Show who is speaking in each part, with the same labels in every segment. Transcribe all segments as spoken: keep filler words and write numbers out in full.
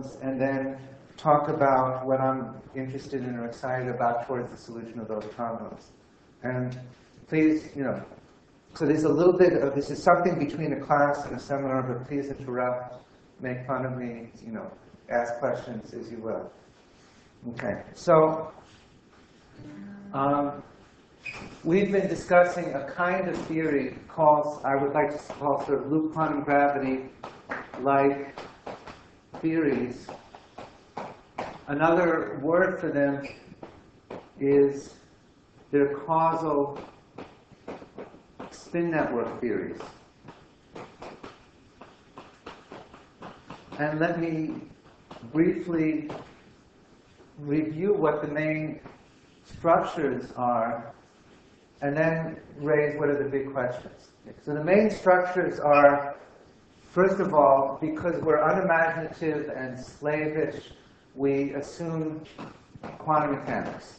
Speaker 1: and then talk about what I'm interested in or excited about towards the solution of those problems. And please, you know, so there's a little bit of, this is something between a class and a seminar, but please interrupt, make fun of me, you know, ask questions as you will. Okay, so um, we've been discussing a kind of theory called, I would like to call sort of loop quantum gravity-like theories. Another word for them is they're causal spin network theories. And let me briefly review what the main structures are, and then raise what are the big questions. So the main structures are, first of all, because we're unimaginative and slavish, we assume quantum mechanics.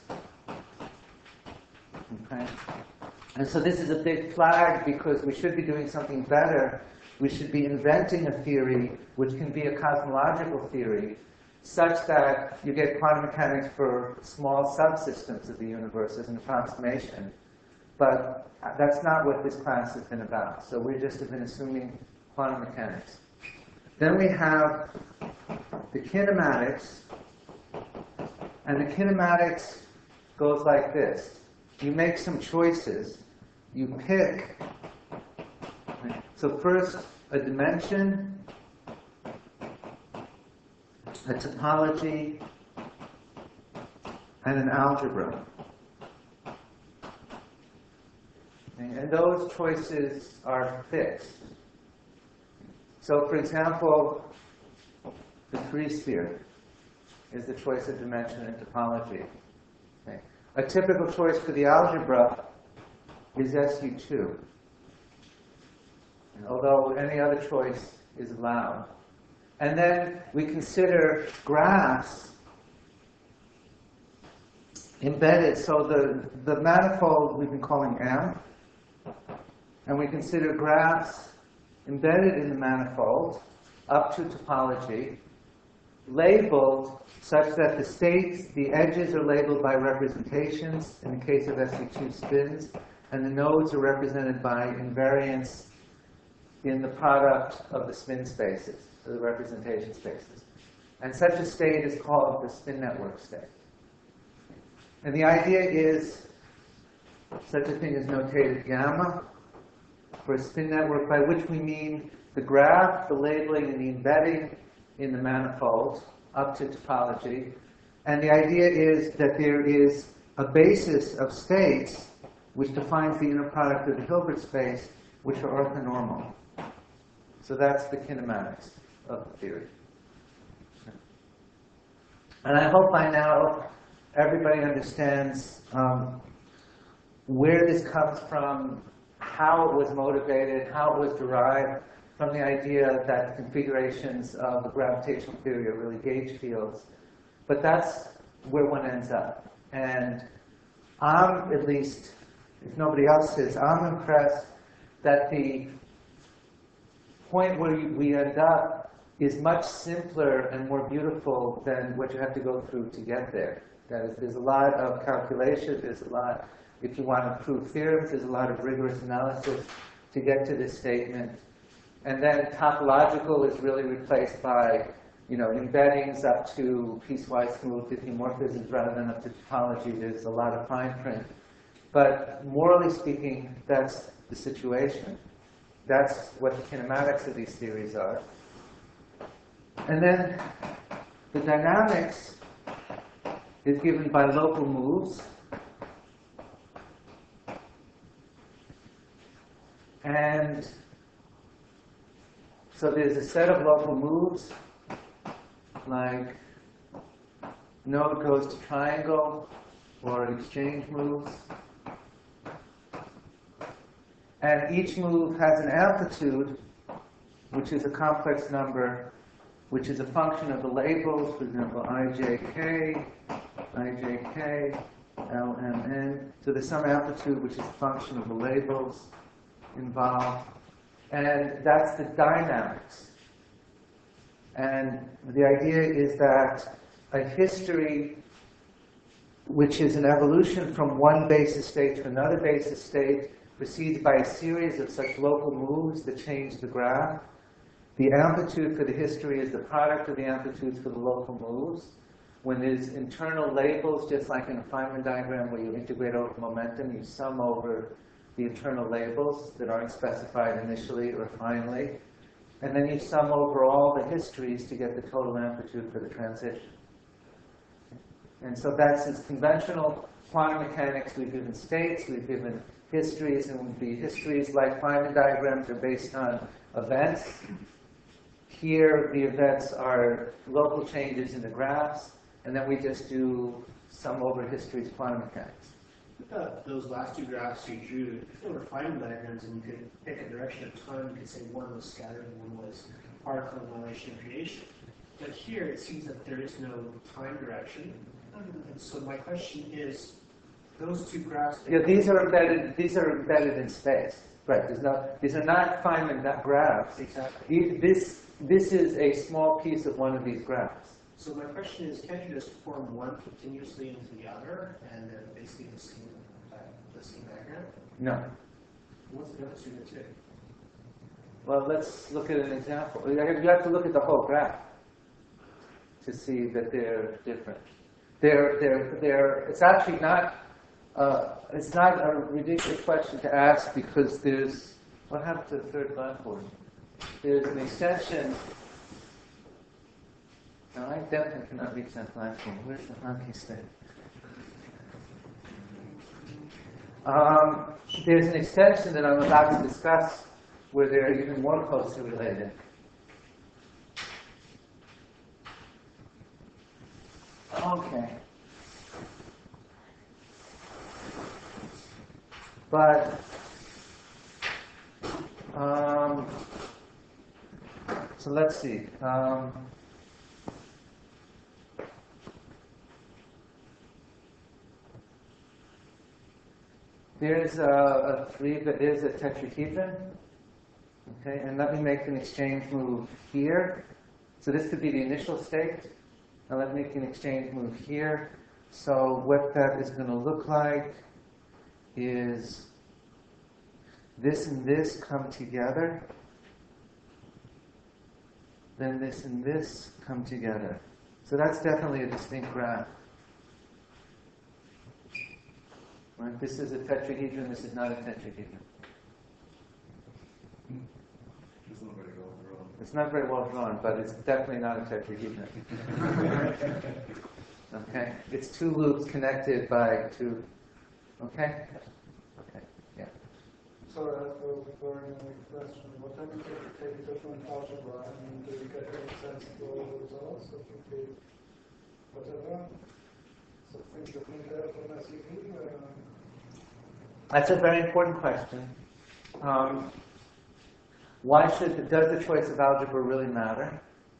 Speaker 1: Okay? And so this is a big flag because we should be doing something better. We should be inventing a theory which can be a cosmological theory such that you get quantum mechanics for small subsystems of the universe as an approximation. But that's not what this class has been about. So we just have been assuming quantum mechanics. Then we have the kinematics. And the kinematics goes like this. You make some choices. You pick. So first, a dimension, a topology, and an algebra. And those choices are fixed. So for example, the three-sphere is the choice of dimension and topology. Okay. A typical choice for the algebra is S U two, although any other choice is allowed. And then we consider graphs embedded. So the, the manifold we've been calling M, and we consider graphs embedded in the manifold up to topology, labeled such that the states, the edges are labeled by representations in the case of S U two spins, and the nodes are represented by invariants in the product of the spin spaces, the representation spaces. And such a state is called the spin network state. And the idea is such a thing is notated gamma for a spin network, by which we mean the graph, the labeling, and the embedding in the manifold up to topology. And the idea is that there is a basis of states which defines the inner product of the Hilbert space, which are orthonormal. So that's the kinematics of the theory. And I hope by now everybody understands um, where this comes from, how it was motivated, how it was derived from the idea that the configurations of the gravitational theory are really gauge fields. But that's where one ends up. And I'm, at least, if nobody else is, I'm impressed that the point where we end up is much simpler and more beautiful than what you have to go through to get there. That is, there's a lot of calculation, there's a lot, if you want to prove theorems, there's a lot of rigorous analysis to get to this statement. And then topological is really replaced by, you know, embeddings up to piecewise smooth diffeomorphisms rather than up to topology. There's a lot of fine print. But morally speaking, that's the situation. That's what the kinematics of these theories are. And then the dynamics is given by local moves. And so there's a set of local moves, like node goes to triangle, or exchange moves. And each move has an amplitude, which is a complex number, which is a function of the labels, for example, I J K, I J K, L M N. So there's some amplitude, which is a function of the labels involved. And that's the dynamics. And the idea is that a history which is an evolution from one basis state to another basis state proceeds by a series of such local moves that change the graph. The amplitude for the history is the product of the amplitudes for the local moves. When there's internal labels, just like in a Feynman diagram where you integrate over momentum, you sum over the internal labels that aren't specified initially or finally. And then you sum over all the histories to get the total amplitude for the transition. And so that's this conventional quantum mechanics. We've given states, we've given histories, and the histories, like Feynman diagrams, are based on events. Here, the events are local changes in the graphs, and then we just do sum over histories quantum mechanics.
Speaker 2: Uh, those last two graphs you drew, if they were Feynman diagrams and you could pick a direction of time, you could say one was scattering and one was particle annihilation and creation. But here it seems that there is no time direction. And so my question is, those two graphs...
Speaker 1: Yeah, these are embedded, these are embedded in space. Right, there's no, these are not Feynman graphs.
Speaker 2: Exactly.
Speaker 1: This, this is a small piece of one of these graphs.
Speaker 2: So my question is, can't you just form one continuously into the other, and then basically the scheme, uh, the scheme diagram?
Speaker 1: No.
Speaker 2: What's the difference between the two?
Speaker 1: Well, let's look at an example. You have to look at the whole graph to see that they're different. They're, they're, they're, it's actually not, uh, it's not a ridiculous question to ask because there's, what happened to the third blackboard? There's an extension. Now, I definitely cannot reach that blackboard. Where's the hockey stick? Um, there's an extension that I'm about to discuss where they're even more closely related. Okay. But, um, so let's see. Um, There's a, a three, there's a tetrahedron, okay, and let me make an exchange move here. So this could be the initial state, and let me make an exchange move here. So what that is going to look like is this and this come together, then this and this come together. So that's definitely a distinct graph. Right? This is a tetrahedron, this is not a tetrahedron.
Speaker 3: It's not very well drawn.
Speaker 1: It's not very well drawn, but it's definitely not a tetrahedron. Okay? It's two loops connected by two. Okay? Okay, yeah.
Speaker 4: So that was referring to the question, what time you take different algebra and do you get any sensible results of the whatever? So think you think that from S U V?
Speaker 1: That's a very important question. Um, why should, does the choice of algebra really matter?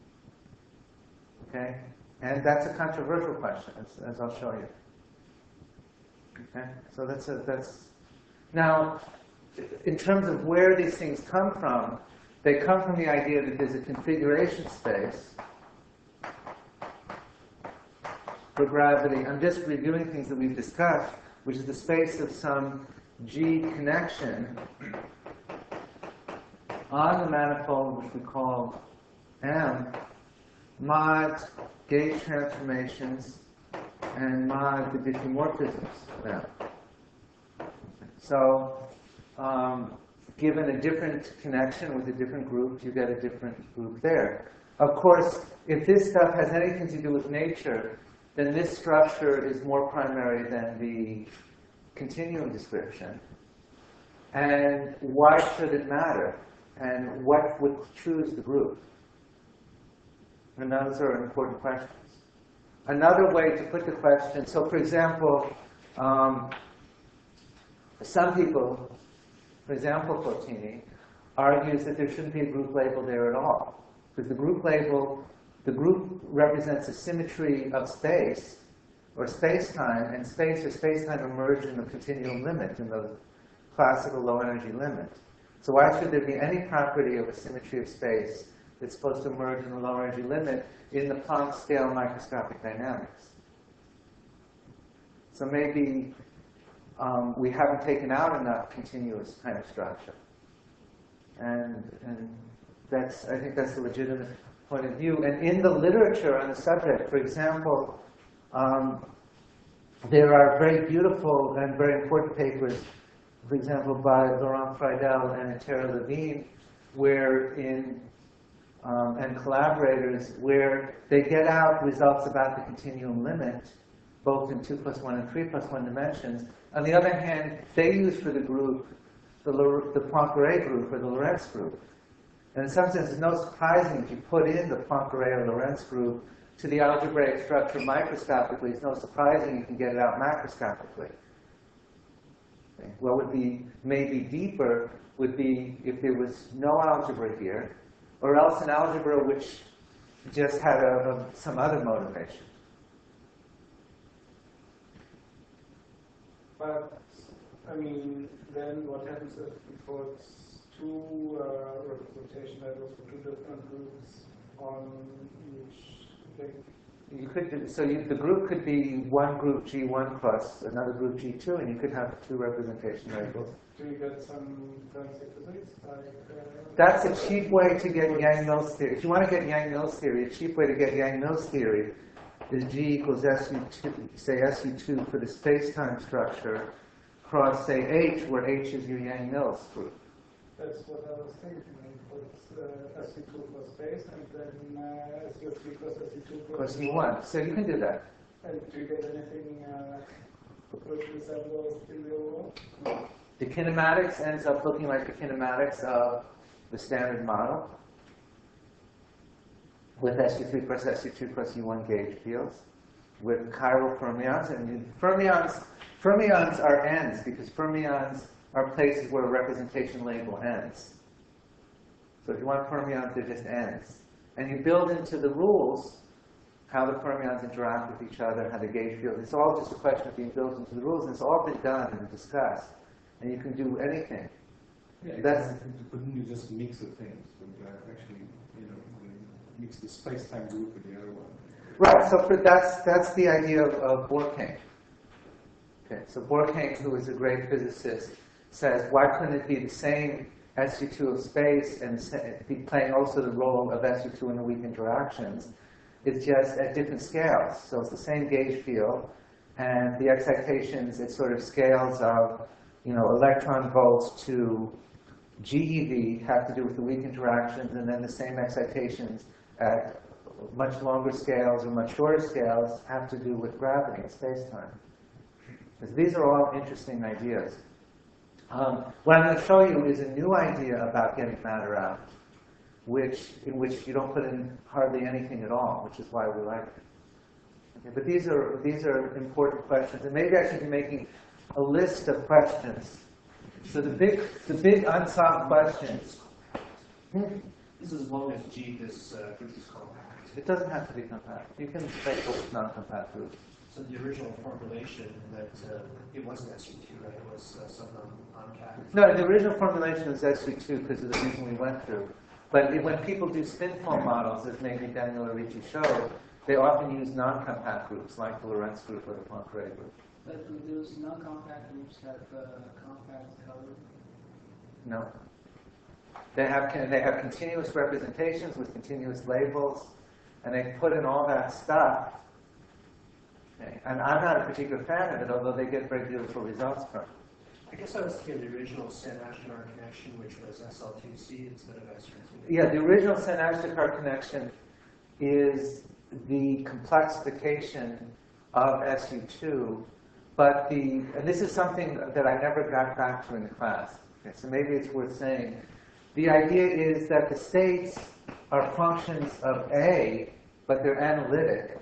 Speaker 1: Okay? And that's a controversial question, as, as I'll show you. Okay? So that's a, that's, now, in terms of where these things come from, they come from the idea that there's a configuration space for gravity. I'm just reviewing things that we've discussed, which is the space of some G connection on the manifold, which we call M, mod gauge transformations and mod the diffeomorphisms now. So, um, given a different connection with a different group, you get a different group there. Of course, if this stuff has anything to do with nature, then this structure is more primary than the continuum description. And why should it matter? And what would choose the group? And those are important questions. Another way to put the question, so for example, um, some people, for example, Fotini, argues that there shouldn't be a group label there at all. Because the group label, the group represents a symmetry of space, or space-time, and space or space-time emerge in the continuum limit, in the classical low-energy limit. So why should there be any property of a symmetry of space It's supposed to emerge in the lower energy limit in the Planck scale microscopic dynamics. So maybe um, we haven't taken out enough continuous kind of structure. And, and that's, I think that's a legitimate point of view. And in the literature on the subject, for example, um, there are very beautiful and very important papers, for example, by Laurent Friedel and Tara Levine, where in um, and collaborators, where they get out results about the continuum limit, both in two plus one and three plus one dimensions. On the other hand, they use for the group the, the Poincare group or the Lorentz group. And in some sense, it's no surprising if you put in the Poincare or Lorentz group to the algebraic structure microscopically, it's no surprising you can get it out macroscopically. Okay. What would be maybe deeper would be if there was no algebra here, or else an algebra which just had a, a, some other motivation.
Speaker 4: But, I mean, then what happens if we put two uh, representation labels for two different groups on each thing?
Speaker 1: You could do, so you, the group could be one group G one plus another group G two, and you could have two representation labels.
Speaker 4: Do you get some fancy physics? Like, uh,
Speaker 1: That's a cheap way to get Yang-Mills theory. If you want to get Yang-Mills theory, a cheap way to get Yang-Mills theory is G equals S U two, say S U two for the space-time structure, cross, say, H, where H is your Yang-Mills group.
Speaker 4: That's what I was thinking. I put uh, S U two plus space, and then uh, S U three plus S U two plus
Speaker 1: Plus U one. So you can do that.
Speaker 4: And do you get anything uh, which resembles the real world? No.
Speaker 1: The kinematics ends up looking like the kinematics of the standard model with S U three plus S U two plus U one gauge fields with chiral fermions. And fermions, fermions are ends because fermions are places where a representation label ends. So if you want fermions, they're just ends. And you build into the rules how the fermions interact with each other, how the gauge field. It's all just a question of being built into the rules, and it's all been done and discussed. And you can do anything.
Speaker 3: Yeah,
Speaker 1: That's,
Speaker 3: exactly. Couldn't you just mix the things? But you have actually, you know, mix the space-time group with the other one.
Speaker 1: right, so for, that's, that's the idea of, of Bornkaim. Okay, so Bornkaim, who is a great physicist, says, why couldn't it be the same S U two of space and be playing also the role of S U two in the weak interactions? It's just at different scales. So it's the same gauge field, and the excitations, it sort of scales of, you know, electron volts to G E V have to do with the weak interactions, and then the same excitations at much longer scales or much shorter scales have to do with gravity and space-time. These are all interesting ideas. Um, what I'm going to show you is a new idea about getting matter out, which, in which you don't put in hardly anything at all, which is why we like it. Okay, but these are, these are important questions, and maybe I should be making a list of questions. So the big, the big unsolved questions. Hmm?
Speaker 2: This is as long as G, this uh, group is compact.
Speaker 1: It doesn't have to be compact. You can say it's non-compact group.
Speaker 2: So the original formulation that uh, it wasn't S U two, right? It was uh, some non-compact.
Speaker 1: No, the original formulation was S U two because of the reason we went through. But it, when people do spin foam models, as maybe Daniel Ricci showed, they often use non-compact groups like the Lorentz group or the Poincare group.
Speaker 5: But do those non-compact groups have uh, compact color?
Speaker 1: No. They have, they have continuous representations with continuous labels, and they put in all that stuff. Okay. And I'm not a particular fan of it, although they get very beautiful results from it.
Speaker 2: I guess I was thinking the original Saint-Ashtar connection, which was S L two C instead of S U two.
Speaker 1: Yeah, the original Saint-Ashtar connection is the complexification of S U two, but the, and this is something that I never got back to in the class, okay, so maybe it's worth saying. The idea is that the states are functions of A, but they're analytic,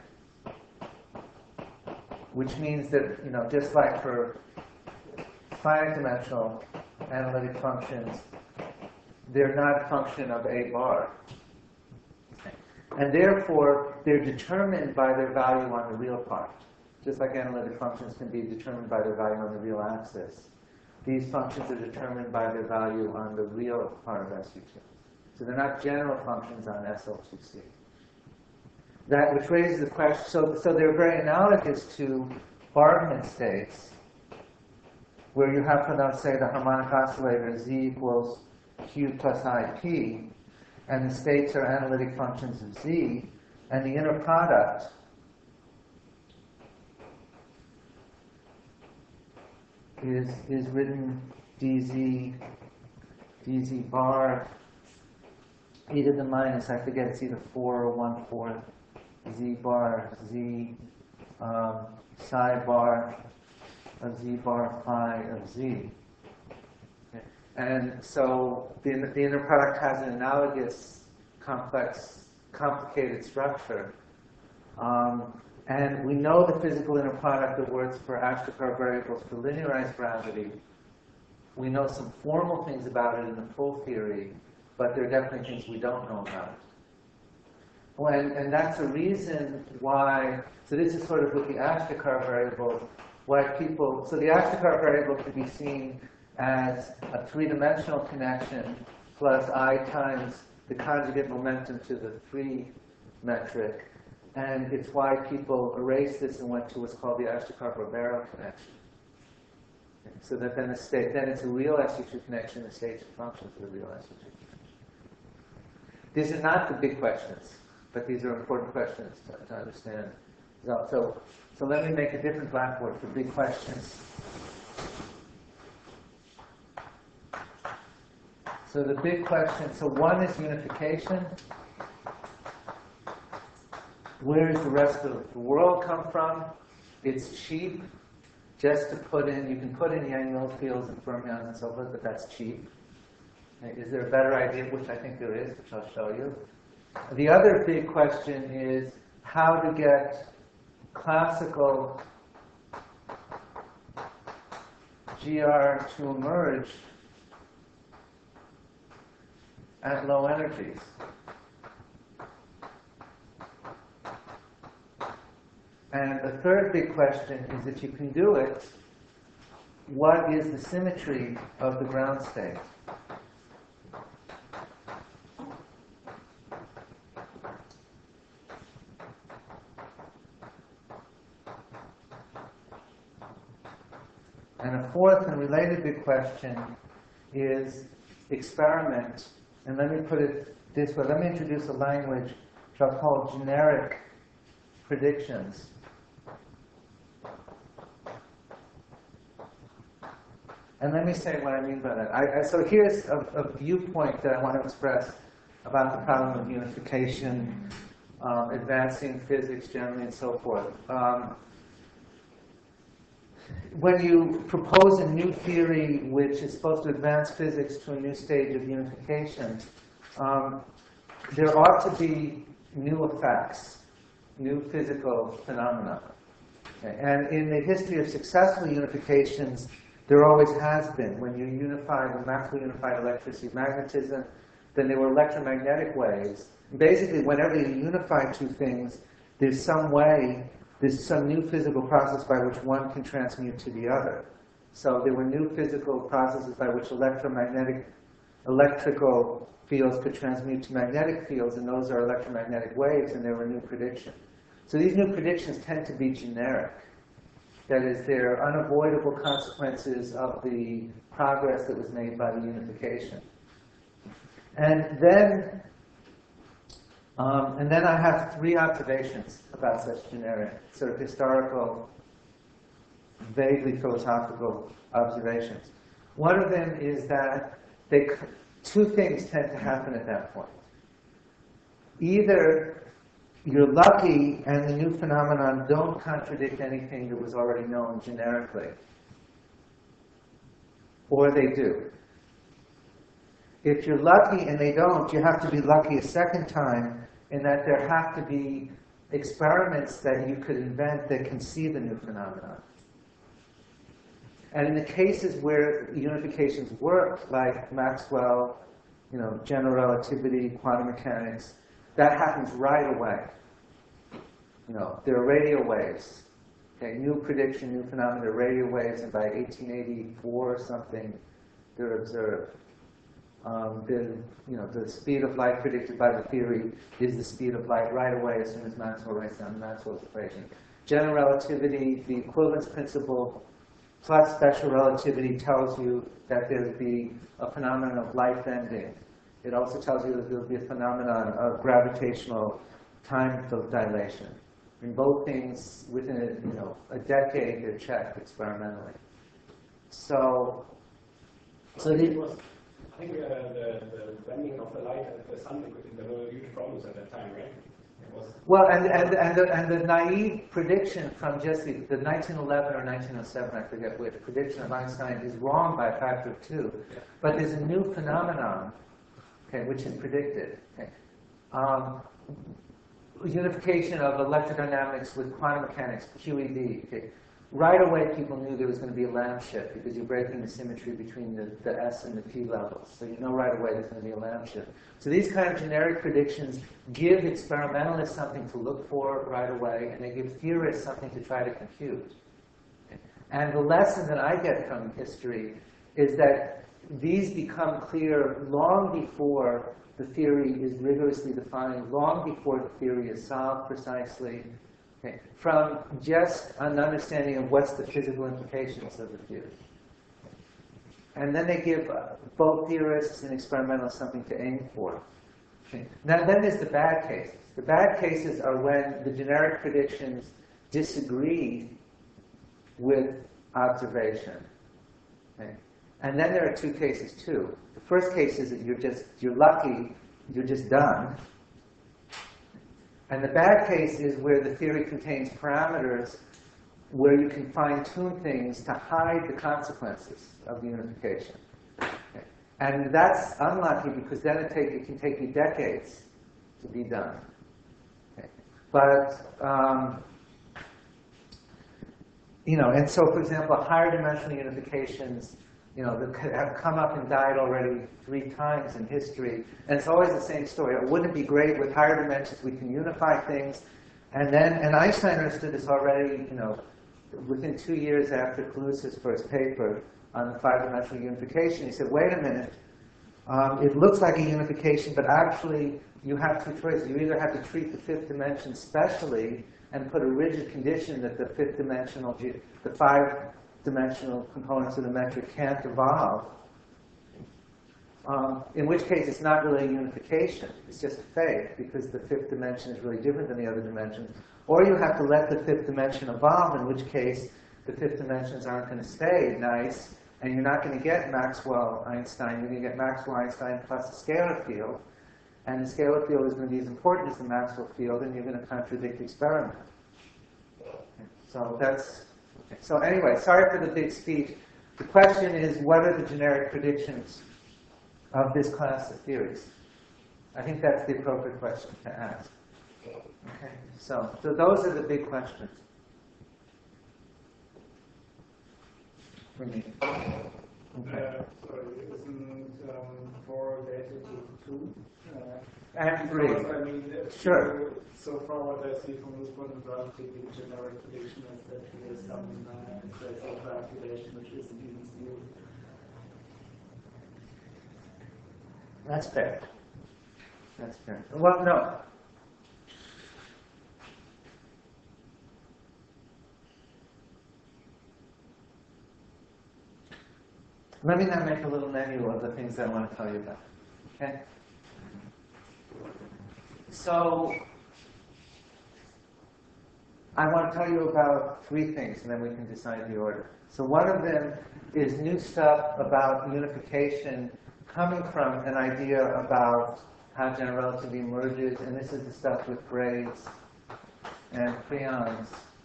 Speaker 1: which means that, you know, just like for finite dimensional analytic functions, they're not a function of A bar. And therefore, they're determined by their value on the real part. Just like analytic functions can be determined by their value on the real axis. These functions are determined by their value on the real part of S U two. So they're not general functions on S L two C. That, which raises the question, so, so they're very analogous to Bargmann states, where you have, for now, say, the harmonic oscillator Z equals Q plus I P, and the states are analytic functions of Z, and the inner product is, is written dz, dz bar, e to the minus, I forget, it's either four or one fourth, z bar, z, um, psi bar of z bar phi of z. Okay. And so the, the inner product has an analogous, complex, complicated structure. Um, and we know the physical inner product that works for Ashtekar variables for linearized gravity. We know some formal things about it in the full theory, but there are definitely things we don't know about. When, and that's a reason why, so this is sort of with the Ashtekar variable, why people, so the Ashtekar variable can be seen as a three-dimensional connection plus I times the conjugate momentum to the three metric. And it's why people erased this and went to what's called the Ashtekar-Barbero connection. Okay, so that then the state, then it's a real S U two connection, the states and functions of the real S U two. These are not the big questions, but these are important questions to, to understand. So, so, so let me make a different blackboard for big questions. So the big question, so one is unification. Where does the rest of the world come from? It's cheap just to put in, you can put in Yang-Mills fields and fermions and so forth, but that's cheap. Is there a better idea, which I think there is, which I'll show you? The other big question is how to get classical G R to emerge at low energies. And the third big question is, if you can do it, what is the symmetry of the ground state? And a fourth and related big question is experiment. And let me put it this way. Let me introduce a language which I'll call generic predictions. And let me say what I mean by that. I, I, so here's a, a viewpoint that I want to express about the problem of unification, um, advancing physics generally, and so forth. Um, when you propose a new theory which is supposed to advance physics to a new stage of unification, um, there ought to be new effects, new physical phenomena. Okay. And in the history of successful unifications, there always has been. When you unify, when Maxwell unified electricity and magnetism, then there were electromagnetic waves. Basically, whenever you unify two things, there's some way, there's some new physical process by which one can transmute to the other. So there were new physical processes by which electromagnetic, electrical fields could transmute to magnetic fields, and those are electromagnetic waves, and there were new predictions. So these new predictions tend to be generic. That is, they're unavoidable consequences of the progress that was made by the unification. And then, um, and then I have three observations about such generic, sort of historical, vaguely philosophical observations. One of them is that they, two things tend to happen at that point. Either you're lucky and the new phenomenon don't contradict anything that was already known generically, or they do. If you're lucky and they don't, you have to be lucky a second time in that there have to be experiments that you could invent that can see the new phenomenon. And in the cases where unifications work, like Maxwell, you know, general relativity, quantum mechanics, that happens right away. You know, there are radio waves. Okay, new prediction, new phenomena, radio waves, and by eighteen eighty-four or something, they're observed. Um, the, you know, the speed of light predicted by the theory is the speed of light right away as soon as Maxwell writes down Maxwell's equation. General relativity, the equivalence principle plus special relativity tells you that there will be a phenomenon of light bending. It also tells you that there will be a phenomenon of gravitational time dilation. In both things, within a, you know, a decade, they're checked experimentally. So, so
Speaker 6: it
Speaker 1: the,
Speaker 6: was, I think uh, the, the bending of the light at the sun, there were huge problems at that time, right? It was
Speaker 1: well, and, and, and, the, and the naive prediction from just the, the nineteen eleven or nineteen oh seven, I forget which, prediction of Einstein is wrong by a factor of two. But there's a new phenomenon, okay, which is predicted. Okay. Um, unification of electrodynamics with quantum mechanics, Q E D. Okay. Right away, people knew there was going to be a lamp shift because you're breaking the symmetry between the, the S and the P levels. So you know right away there's going to be a lamp shift. So these kind of generic predictions give experimentalists something to look for right away, and they give theorists something to try to compute. And the lesson that I get from history is that these become clear long before the theory is rigorously defined, long before the theory is solved precisely. Okay. From just an understanding of what's the physical implications of the theory. And then they give uh, both theorists and experimentalists something to aim for. Okay. Now then there's the bad cases. The bad cases are when the generic predictions disagree with observation. Okay. And then there are two cases too. The first case is that you're just, you're lucky, you're just done. And the bad case is where the theory contains parameters where you can fine-tune things to hide the consequences of the unification. Okay. And that's unlucky because then it, take, it can take you decades to be done. Okay. But, um, you know, and so, for example, higher dimensional unifications, you know, that have come up and died already three times in history. And it's always the same story. It wouldn't be great with higher dimensions, we can unify things. And then, and Einstein understood this already, you know, within two years after Kaluza's first paper on the five-dimensional unification. He said, wait a minute, um, it looks like a unification, but actually you have two choices. You either have to treat the fifth dimension specially and put a rigid condition that the fifth dimensional, the five dimensional components of the metric can't evolve, um, in which case it's not really a unification. It's just a fake because the fifth dimension is really different than the other dimensions. Or you have to let the fifth dimension evolve, in which case the fifth dimensions aren't going to stay nice, and you're not going to get Maxwell-Einstein. You're going to get Maxwell-Einstein plus a scalar field, and the scalar field is going to be as important as the Maxwell field, and you're going to contradict the experiment. So that's So anyway, sorry for the big speech. The question is, what are the generic predictions of this class of theories? I think that's the appropriate question to ask. Okay, so, so those are the big questions for me. Okay.
Speaker 4: Uh, sorry, isn't um, four related to two? Uh,
Speaker 1: And three.
Speaker 4: because, I mean, if
Speaker 1: Sure.
Speaker 4: you- So far, what I see from this point of view, the generic prediction is that there is some uh, trace of calculation which isn't even still.
Speaker 1: That's fair. That's fair. Well, no. Let me now make a little menu of the things I want to tell you about. Okay? So, I want to tell you about three things, and then we can decide the order. So one of them is new stuff about unification coming from an idea about how general relativity emerges, and this is the stuff with braids and prions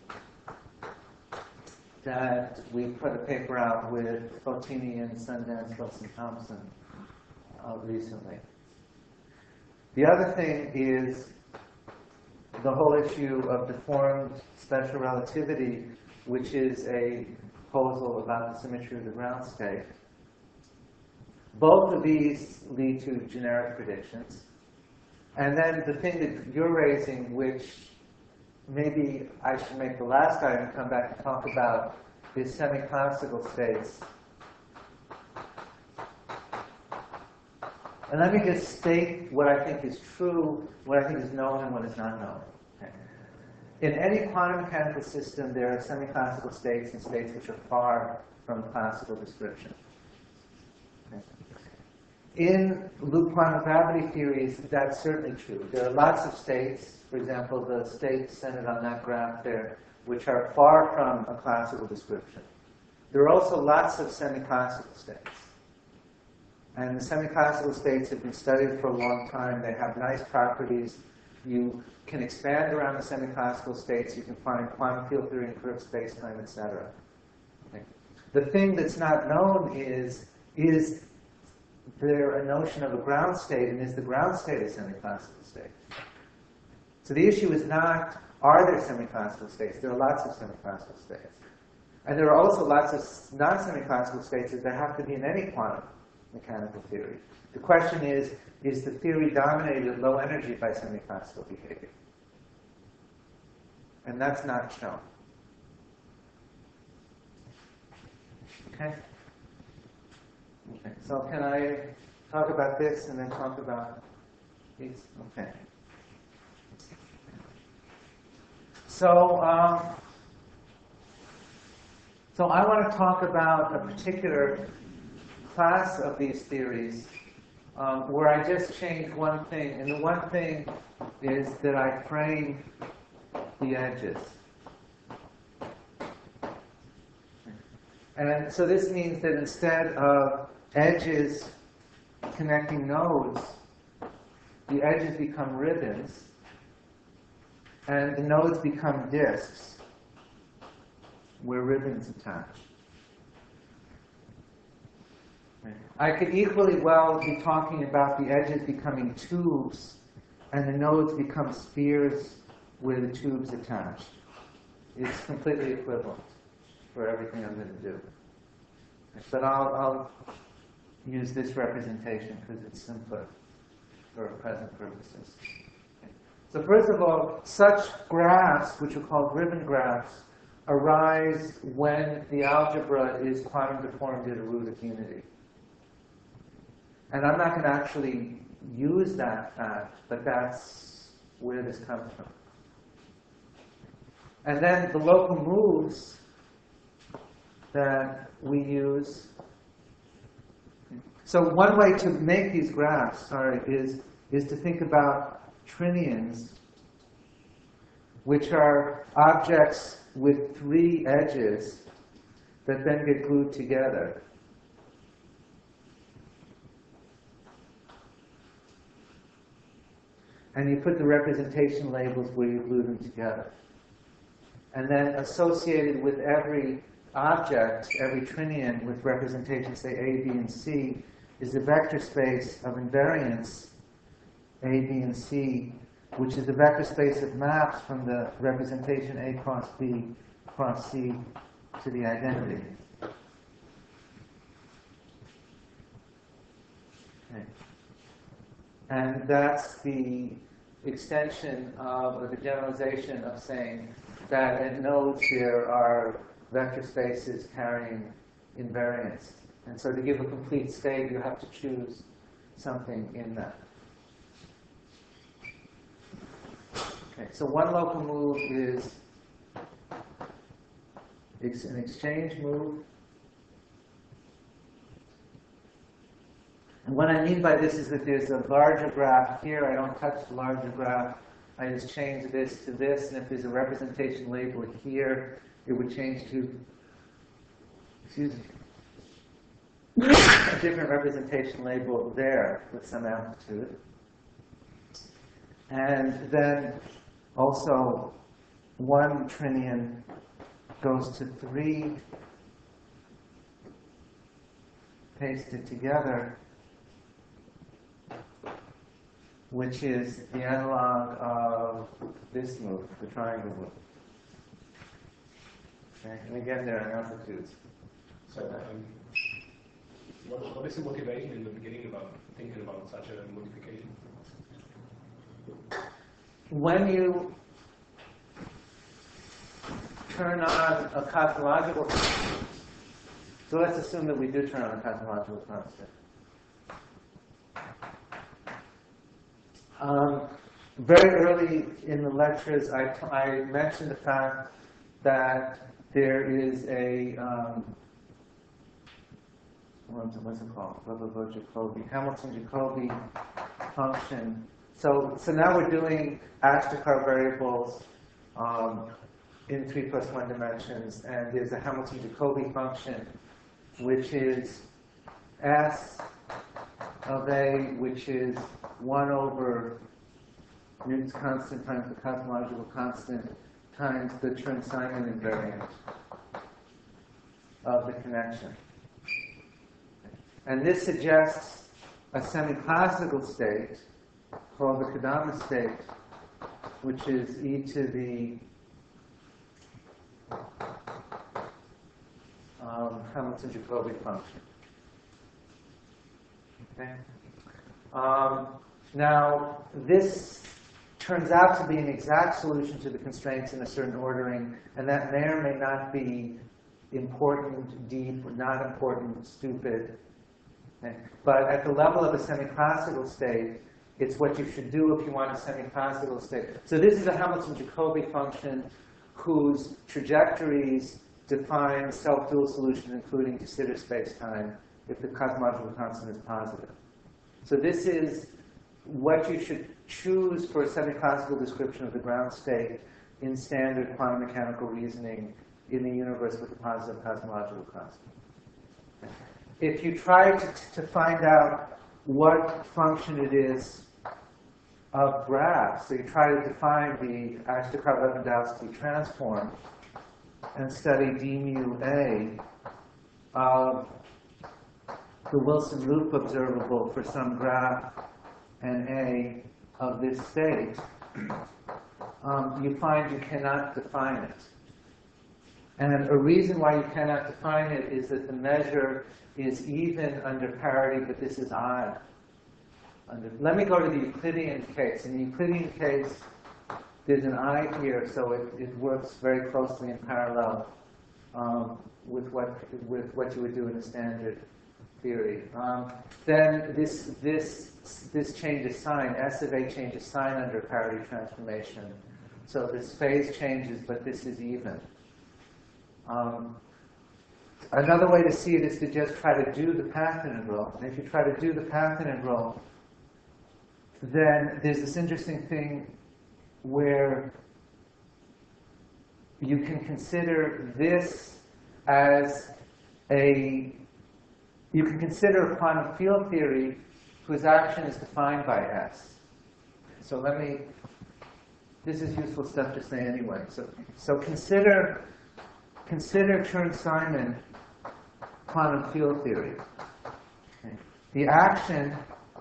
Speaker 1: that we put a paper out with Fotini and Sundance, Wilson Thompson uh, recently. The other thing is the whole issue of deformed special relativity, which is a proposal about the symmetry of the ground state. Both of these lead to generic predictions. And then the thing that you're raising, which maybe I should make the last item come back and talk about, is semi-classical states. And let me just state what I think is true, what I think is known, and what is not known. Okay. In any quantum mechanical system, there are semi-classical states and states which are far from classical description. Okay. In loop quantum gravity theories, that's certainly true. There are lots of states, for example, the states centered on that graph there, which are far from a classical description. There are also lots of semi-classical states. And the semi-classical states have been studied for a long time. They have nice properties. You can expand around the semi-classical states. You can find quantum field theory in curved spacetime, et cetera. Okay. The thing that's not known is, is there a notion of a ground state, and is the ground state a semi-classical state? So the issue is not, are there semi-classical states? There are lots of semi-classical states. And there are also lots of non-semi-classical states that there have to be in any quantum mechanical theory. The question is, is the theory dominated at low energy by semi-classical behavior? And that's not shown. Okay? Okay. So can I talk about this and then talk about these? Okay. So, um, so I want to talk about a particular class of these theories um, where I just changed one thing. And the one thing is that I frame the edges. And so this means that instead of edges connecting nodes, the edges become ribbons, and the nodes become disks where ribbons attach. I could equally well be talking about the edges becoming tubes and the nodes become spheres where the tubes attach. It's completely equivalent for everything I'm going to do. But I'll, I'll use this representation because it's simpler for present purposes. So first of all, such graphs, which are called ribbon graphs, arise when the algebra is quantum deformed at a root of unity. And I'm not going to actually use that fact, but that's where this comes from. And then the local moves that we use. So one way to make these graphs, sorry, is, is to think about trinions, which are objects with three edges that then get glued together. And you put the representation labels where you glue them together. And then associated with every object, every trinion with representation, say A, B, and C, is a vector space of invariance, A, B, and C, which is the vector space of maps from the representation A cross B cross C to the identity. Okay. And that's the extension of, or the generalization of saying that at nodes there are vector spaces carrying invariance. And so to give a complete state, you have to choose something in that. Okay, so one local move is it's an exchange move. And what I mean by this is that there's a larger graph here. I don't touch the larger graph. I just change this to this. And if there's a representation label here, it would change to, excuse me, a different representation label there with some amplitude. And then also one trinion goes to three pasted together, which is the analog of this move, the triangle move. Okay? And again, there are amplitudes.
Speaker 6: So, um, what, what is the motivation in the beginning about thinking about such a modification?
Speaker 1: When you turn on a cosmological constant, so let's assume that we do turn on a cosmological constant. Um, very early in the lectures, I, I mentioned the fact that there is a, um, what's it, what's it called? Blah, blah, blah, Jacobi, Hamilton-Jacobi function. So, so now we're doing Ashtekar variables um, in three plus one dimensions, and there's a Hamilton-Jacobi function, which is S of A, which is one over Newton's constant times the cosmological constant times the Chern-Simon invariant of the connection. And this suggests a semi-classical state called the Kadama state, which is e to the um, Hamilton-Jacobi function. Okay. Um, now, this turns out to be an exact solution to the constraints in a certain ordering, and that may or may not be important, deep, not important, stupid. Okay. But at the level of a semi-classical state, it's what you should do if you want a semi-classical state. So this is a Hamilton-Jacobi function whose trajectories define self-dual solutions, including de Sitter space-time, if the cosmological constant is positive. So this is what you should choose for a semi-classical description of the ground state in standard quantum mechanical reasoning in the universe with a positive cosmological constant. If you try to, to find out what function it is of graphs, so you try to define the Ashtekar-Lewandowski transform and study d mu A of the Wilson loop observable for some graph and A of this state, um, you find you cannot define it. And a reason why you cannot define it is that the measure is even under parity, but this is odd. Under, let me go to the Euclidean case. In the Euclidean case, there's an I here, so it, it works very closely in parallel um, with what with what you would do in a standard theory. Um, then this this this changes sign. S of A changes sign under parity transformation. So this phase changes, but this is even. Um, another way to see it is to just try to do the path integral. And if you try to do the path integral, then there's this interesting thing where you can consider this as a, you can consider a quantum field theory whose action is defined by S. So let me, this is useful stuff to say anyway. So, so consider, consider Chern-Simon quantum field theory. Okay. The action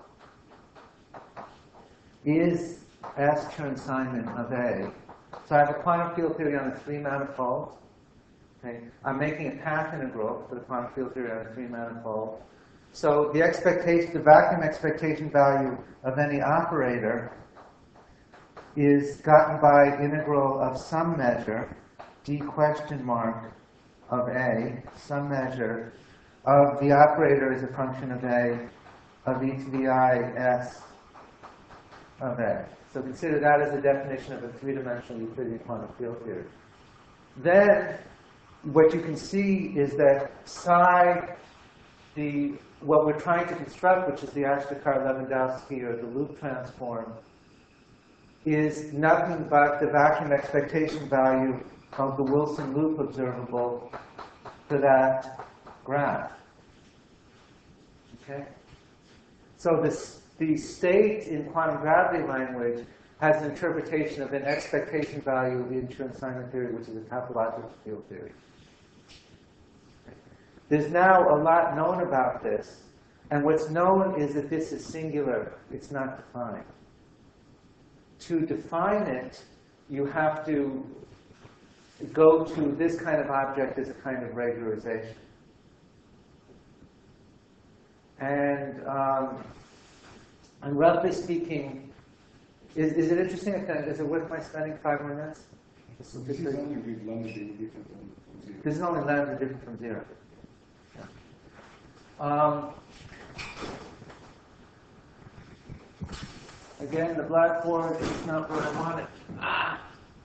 Speaker 1: is S Chern-Simon of A. So I have a quantum field theory on a three manifold. Okay. I'm making a path integral for the quantum field theory on a three manifold. So the expectation, the vacuum expectation value of any operator is gotten by integral of some measure, d question mark of A, some measure of the operator as a function of A, of e to the I S of A. So consider that as a definition of a three-dimensional Euclidean quantum field theory. Then what you can see is that psi, the, what we're trying to construct, which is the Ashtekar-Lewandowski or the loop transform, is nothing but the vacuum expectation value of the Wilson loop observable for that graph. Okay? So this, the state in quantum gravity language has an interpretation of an expectation value in Chern-Simon theory, which is a topological field theory. There's now a lot known about this, and what's known is that this is singular. It's not defined. To define it, you have to go to this kind of object as a kind of regularization. And, um, and roughly speaking, is, is it interesting? Is it worth my spending five more minutes?
Speaker 3: So this is only with lambda being different from zero.
Speaker 1: This is only lambda different from zero. Yeah. Um, Again, the blackboard is not where I want it. Ah!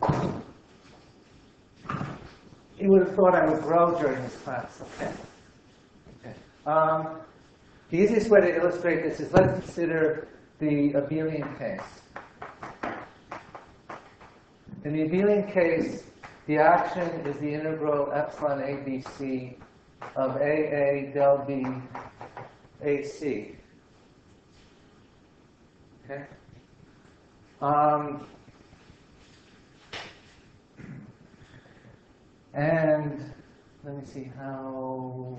Speaker 1: You would have thought I would grow during this class. Okay. Okay. Um, the easiest way to illustrate this is let's consider the abelian case. In the abelian case, the action is the integral epsilon A B C of A A del B A C. Okay? Um, and let me see how,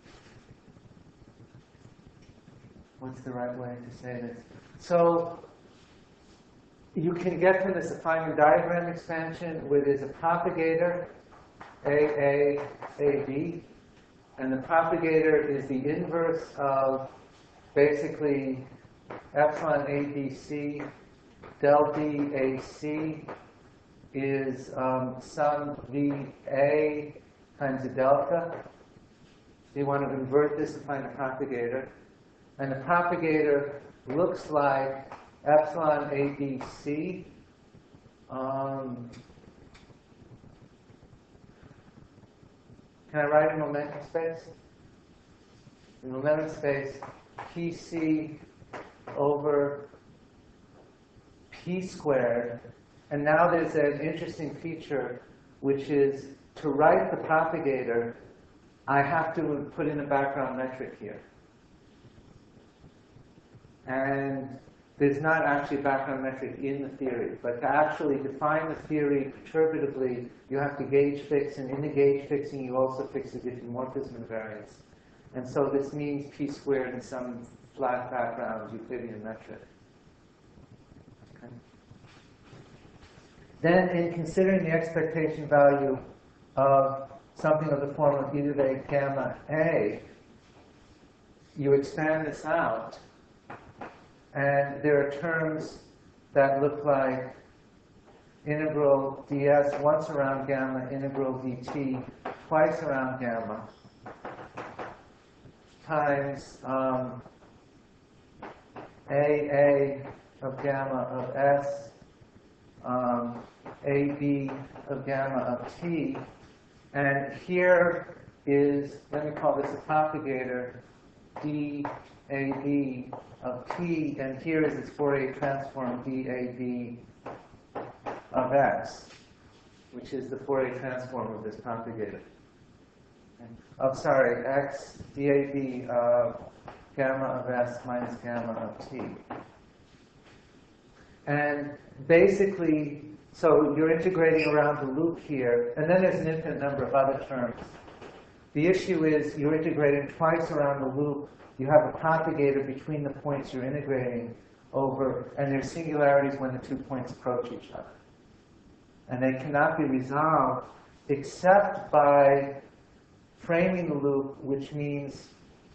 Speaker 1: what's the right way to say this? So you can get from this a Feynman diagram expansion where there's a propagator, A A, A B, and the propagator is the inverse of basically epsilon A B C del B A C is um, some V A times a delta. So you want to invert this to find the propagator. And the propagator looks like epsilon A B C. Um, can I write in momentum space? In momentum space, P C over P squared. And now there's an interesting feature, which is to write the propagator, I have to put in a background metric here. And there's not actually a background metric in the theory, but to actually define the theory perturbatively, you have to gauge fix, and in the gauge fixing, you also fix the diffeomorphism invariance. And so this means P squared in some flat background Euclidean metric. Okay. Then, in considering the expectation value of something of the form of e to the gamma A, you expand this out, and there are terms that look like integral ds once around gamma, integral dt twice around gamma, times um, A A of gamma of S, um, A B of gamma of t, and here is, let me call this a propagator, d A B of t, and here is its Fourier transform d A B of x, which is the Fourier transform of this propagator. Oh, sorry, x d A B of gamma of s minus gamma of t. And basically, so you're integrating around the loop here, and then there's an infinite number of other terms. The issue is you're integrating twice around the loop. You have a propagator between the points you're integrating over, and there's singularities when the two points approach each other. And they cannot be resolved except by framing the loop, which means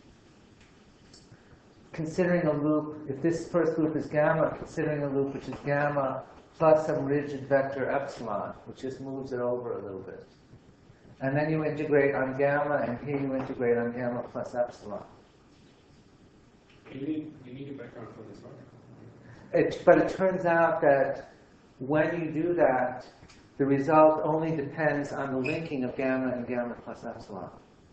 Speaker 1: considering a loop, if this first loop is gamma, considering a loop which is gamma plus some rigid vector epsilon, which just moves it over a little bit. And then you integrate on gamma, and here you integrate on gamma plus epsilon.
Speaker 6: You need, you need a background for this one.
Speaker 1: It, but it turns out that when you do that, the result only depends on the linking of gamma and gamma plus epsilon.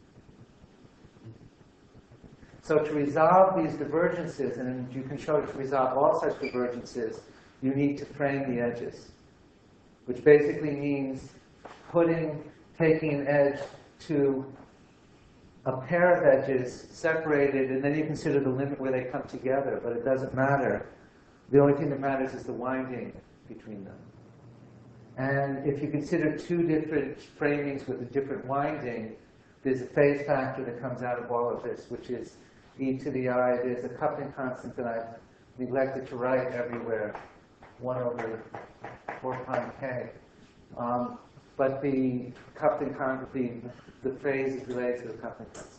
Speaker 1: So to resolve these divergences, and you can show to resolve all such divergences, you need to frame the edges, which basically means putting, taking an edge to a pair of edges separated, and then you consider the limit where they come together, but it doesn't matter. The only thing that matters is the winding between them. And if you consider two different framings with a different winding, there's a phase factor that comes out of all of this, which is e to the I. There's a coupling constant that I've neglected to write everywhere, one over four prime k. Um, but the coupling constant, the, the phase is related to the coupling constant.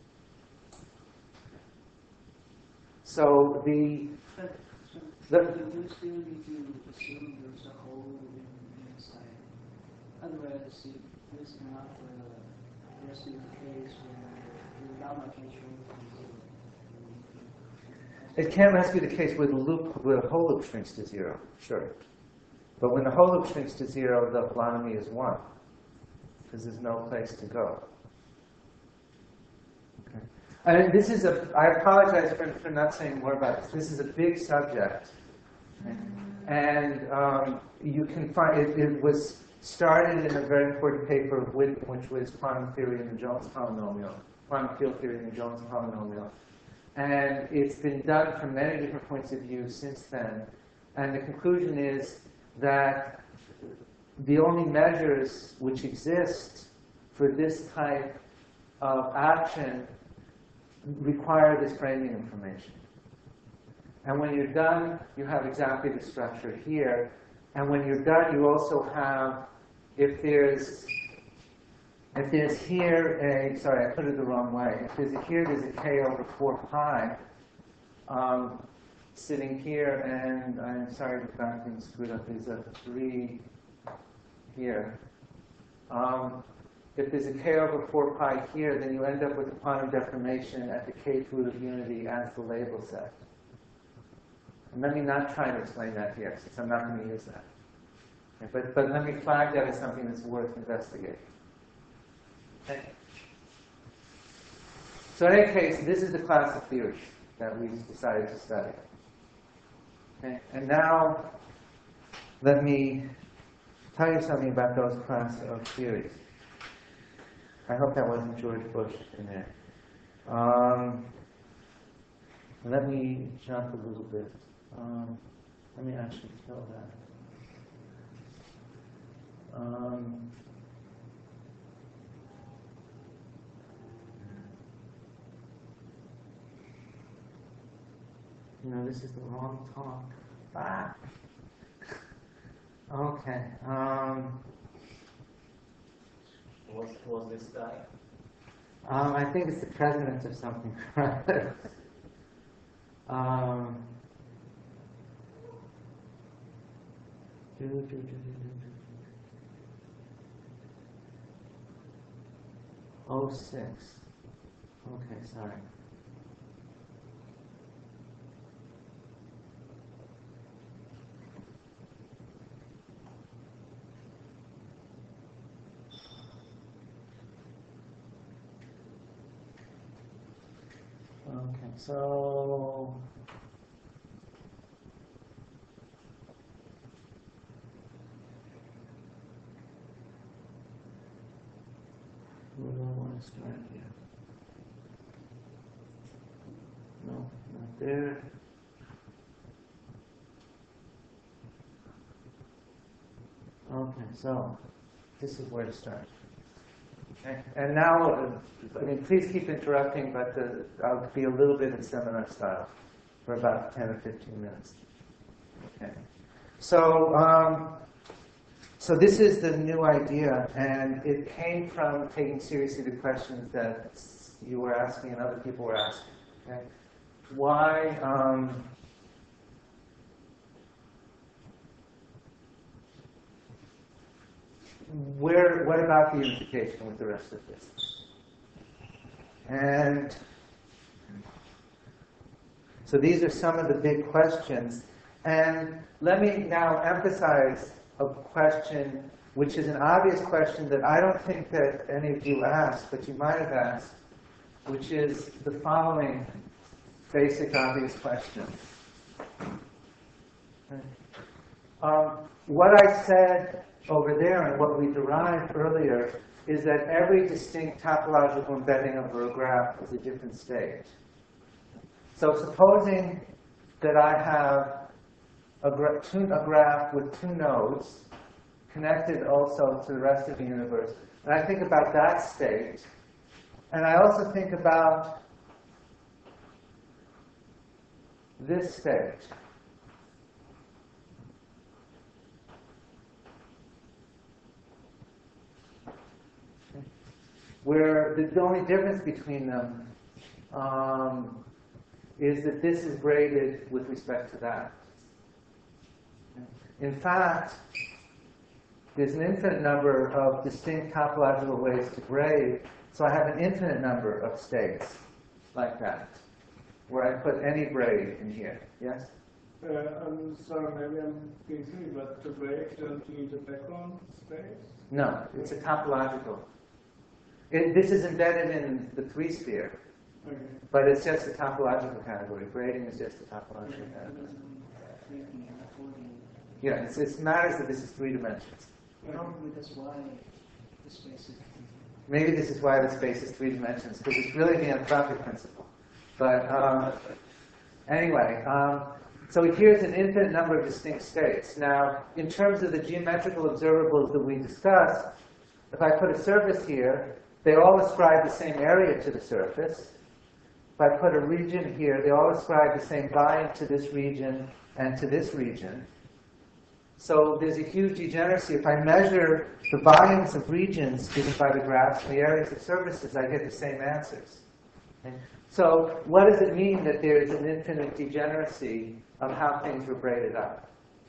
Speaker 1: So the,
Speaker 5: So,
Speaker 1: the
Speaker 5: you still need to assume there's a hole in inside. Otherwise, it, this cannot uh, rescue the case when the gamma can show from zero.
Speaker 1: It can't rescue the case where the loop, where the whole loop shrinks to zero, sure. But when the whole loop shrinks to zero, the holonomy is one, because there's no place to go. Okay. And this is a, I apologize for, for not saying more about this. This is a big subject. Okay. And um, you can find, it, it was started in a very important paper, with, which was quantum theory in the Jones polynomial, quantum field theory in the Jones polynomial. And it's been done from many different points of view since then. And the conclusion is that the only measures which exist for this type of action require this framing information. And when you're done, you have exactly the structure here. And when you're done, you also have, if there's, if there's here a, sorry, I put it the wrong way. If there's a here, there's a k over four pi um, sitting here, and I'm sorry the back thing screwed up. There's a three here. Um, if there's a k over four pi here, then you end up with a quantum deformation at the kth root of unity as the label set. And let me not try to explain that here, since I'm not going to use that. Okay, but, but let me flag that as something that's worth investigating. Okay. So in any case, this is the class of theory that we decided to study. Okay. And now, let me tell you something about those class of theories. I hope that wasn't George Bush in there. Um, let me jump a little bit. Um, let me actually kill that. Um, you know, this is the wrong talk. Ah. Okay. Um,
Speaker 7: What was this guy?
Speaker 1: um, I think it's the president of something. um, do, do, do, do, do. Oh six. Okay, sorry. Okay, so where do I want to start here? No, not there. Okay, so this is where to start. Okay. And now, uh, I mean, please keep interrupting, but uh, I'll be a little bit in seminar style for about ten or fifteen minutes. Okay. So, um, so this is the new idea, and it came from taking seriously the questions that you were asking and other people were asking. Okay. Why? Um, Where, what about the unification with the rest of this? And so these are some of the big questions. And let me now emphasize a question which is an obvious question that I don't think that any of you asked, but you might have asked, which is the following basic obvious question. Um, what I said over there and what we derived earlier is that every distinct topological embedding of a graph is a different state. So supposing that I have a, gra two, a graph with two nodes connected also to the rest of the universe, and I think about that state, and I also think about this state. Where the, the only difference between them um, is that this is graded with respect to that. In fact, there's an infinite number of distinct topological ways to grade, so I have an infinite number of states like that. where I put any braid in here. Yes?
Speaker 4: Uh, I'm sorry, maybe I'm being silly, but to break, don't you need a background space?
Speaker 1: No, it's a topological. It, this is embedded in the three sphere,
Speaker 4: Okay.
Speaker 1: but it's just a topological category. Braiding is just a topological category. Yeah, it's, it matters that this is three dimensions.
Speaker 5: Probably that's why the space is.
Speaker 1: Maybe this is why the space is three dimensions, because it's really the anthropic principle. But um, anyway, um, so here's an infinite number of distinct states. Now, in terms of the geometrical observables that we discussed, if I put a surface here, they all ascribe the same area to the surface. If I put a region here, they all ascribe the same volume to this region and to this region. So there's a huge degeneracy. If I measure the volumes of regions given by the graphs and the areas of surfaces, I get the same answers. Okay? So what does it mean that there is an infinite degeneracy of how things were braided up?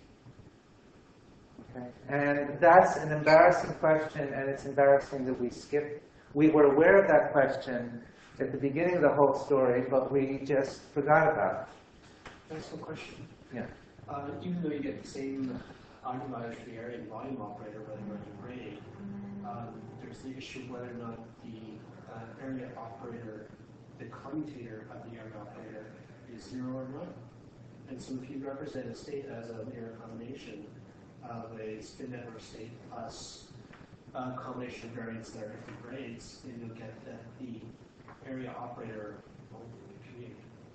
Speaker 1: Okay? And that's an embarrassing question, and it's embarrassing that we skipped. We were aware of that question at the beginning of the whole story, but we just forgot about it.
Speaker 2: That's one question.
Speaker 1: Yeah.
Speaker 2: Uh, even though you get the same argument for the area and volume operator, whether you're in braiding, um, there's the issue whether or not the uh, area operator, the commutator of the area operator, is zero or not. And so if you represent a state as a linear combination of a spin network state plus a combination of variants that are different grades, then you'll get that the area operator won't commute.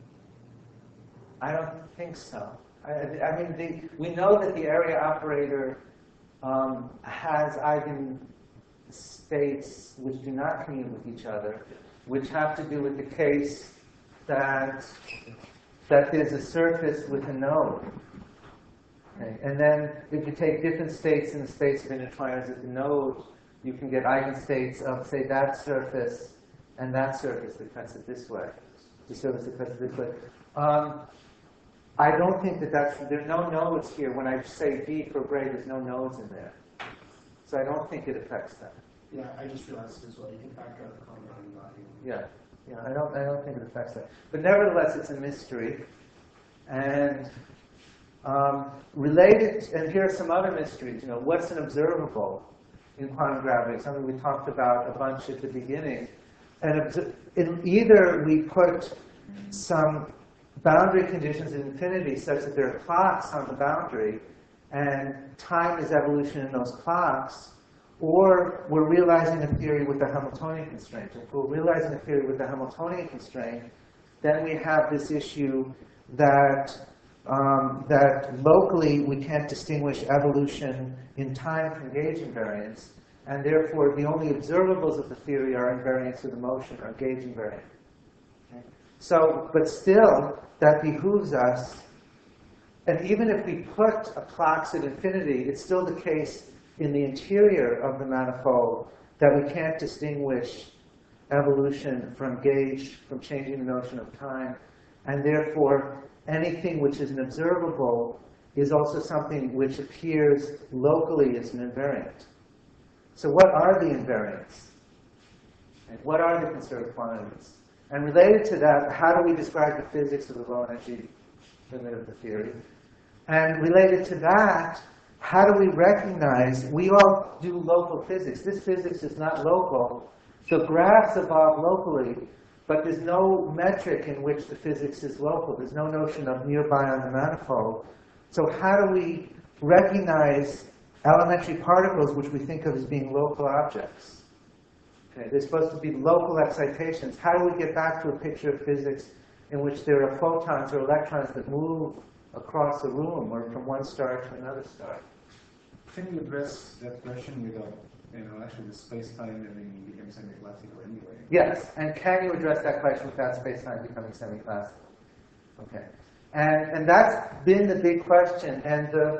Speaker 1: I don't think so. I, I mean, the, we know that the area operator um, has eigenstates which do not commute with each other, which have to do with the case that that there's a surface with a node. Okay. And then if you take different states in the space of intertwiners at the node, you can get eigenstates of, say, that surface and that surface that cuts it this way, the surface that cuts it this way. Um, I don't think that that's true. There are no nodes here. When I say V for braid, there's no nodes in there. So I don't think it affects that.
Speaker 2: Yeah, I just realized as well. You can factor out the compounding value.
Speaker 1: Yeah, yeah. I don't. I don't think it affects that. But nevertheless, it's a mystery. And um, related. And here are some other mysteries. You know, what's an observable in quantum gravity? Something we talked about a bunch at the beginning. And in either we put some boundary conditions in infinity such that there are clocks on the boundary, and time is evolution in those clocks, or we're realizing a theory with a Hamiltonian constraint. If we're realizing a theory with a Hamiltonian constraint, then we have this issue that um, that locally we can't distinguish evolution in time from gauge invariance, and therefore the only observables of the theory are invariance of the motion or gauge invariant. Okay? So, but still, that behooves us, and even if we put a clocks at infinity, it's still the case in the interior of the manifold that we can't distinguish evolution from gauge, from changing the notion of time, and therefore anything which is an observable is also something which appears locally as an invariant. So what are the invariants? And what are the conserved quantities? And related to that, how do we describe the physics of the low energy limit of the theory? And related to that, how do we recognize, we all do local physics. This physics is not local. So graphs evolve locally, but there's no metric in which the physics is local. There's no notion of nearby on the manifold. So how do we recognize elementary particles which we think of as being local objects? Okay, they're supposed to be local excitations. How do we get back to a picture of physics in which there are photons or electrons that move across a room or from one star to another star?
Speaker 3: Can you address that question without, you know, actually the space-time and then become semi-classical anyway?
Speaker 1: Yes, and can you address that question without space-time becoming semi-classical? Okay, and and that's been the big question, and the,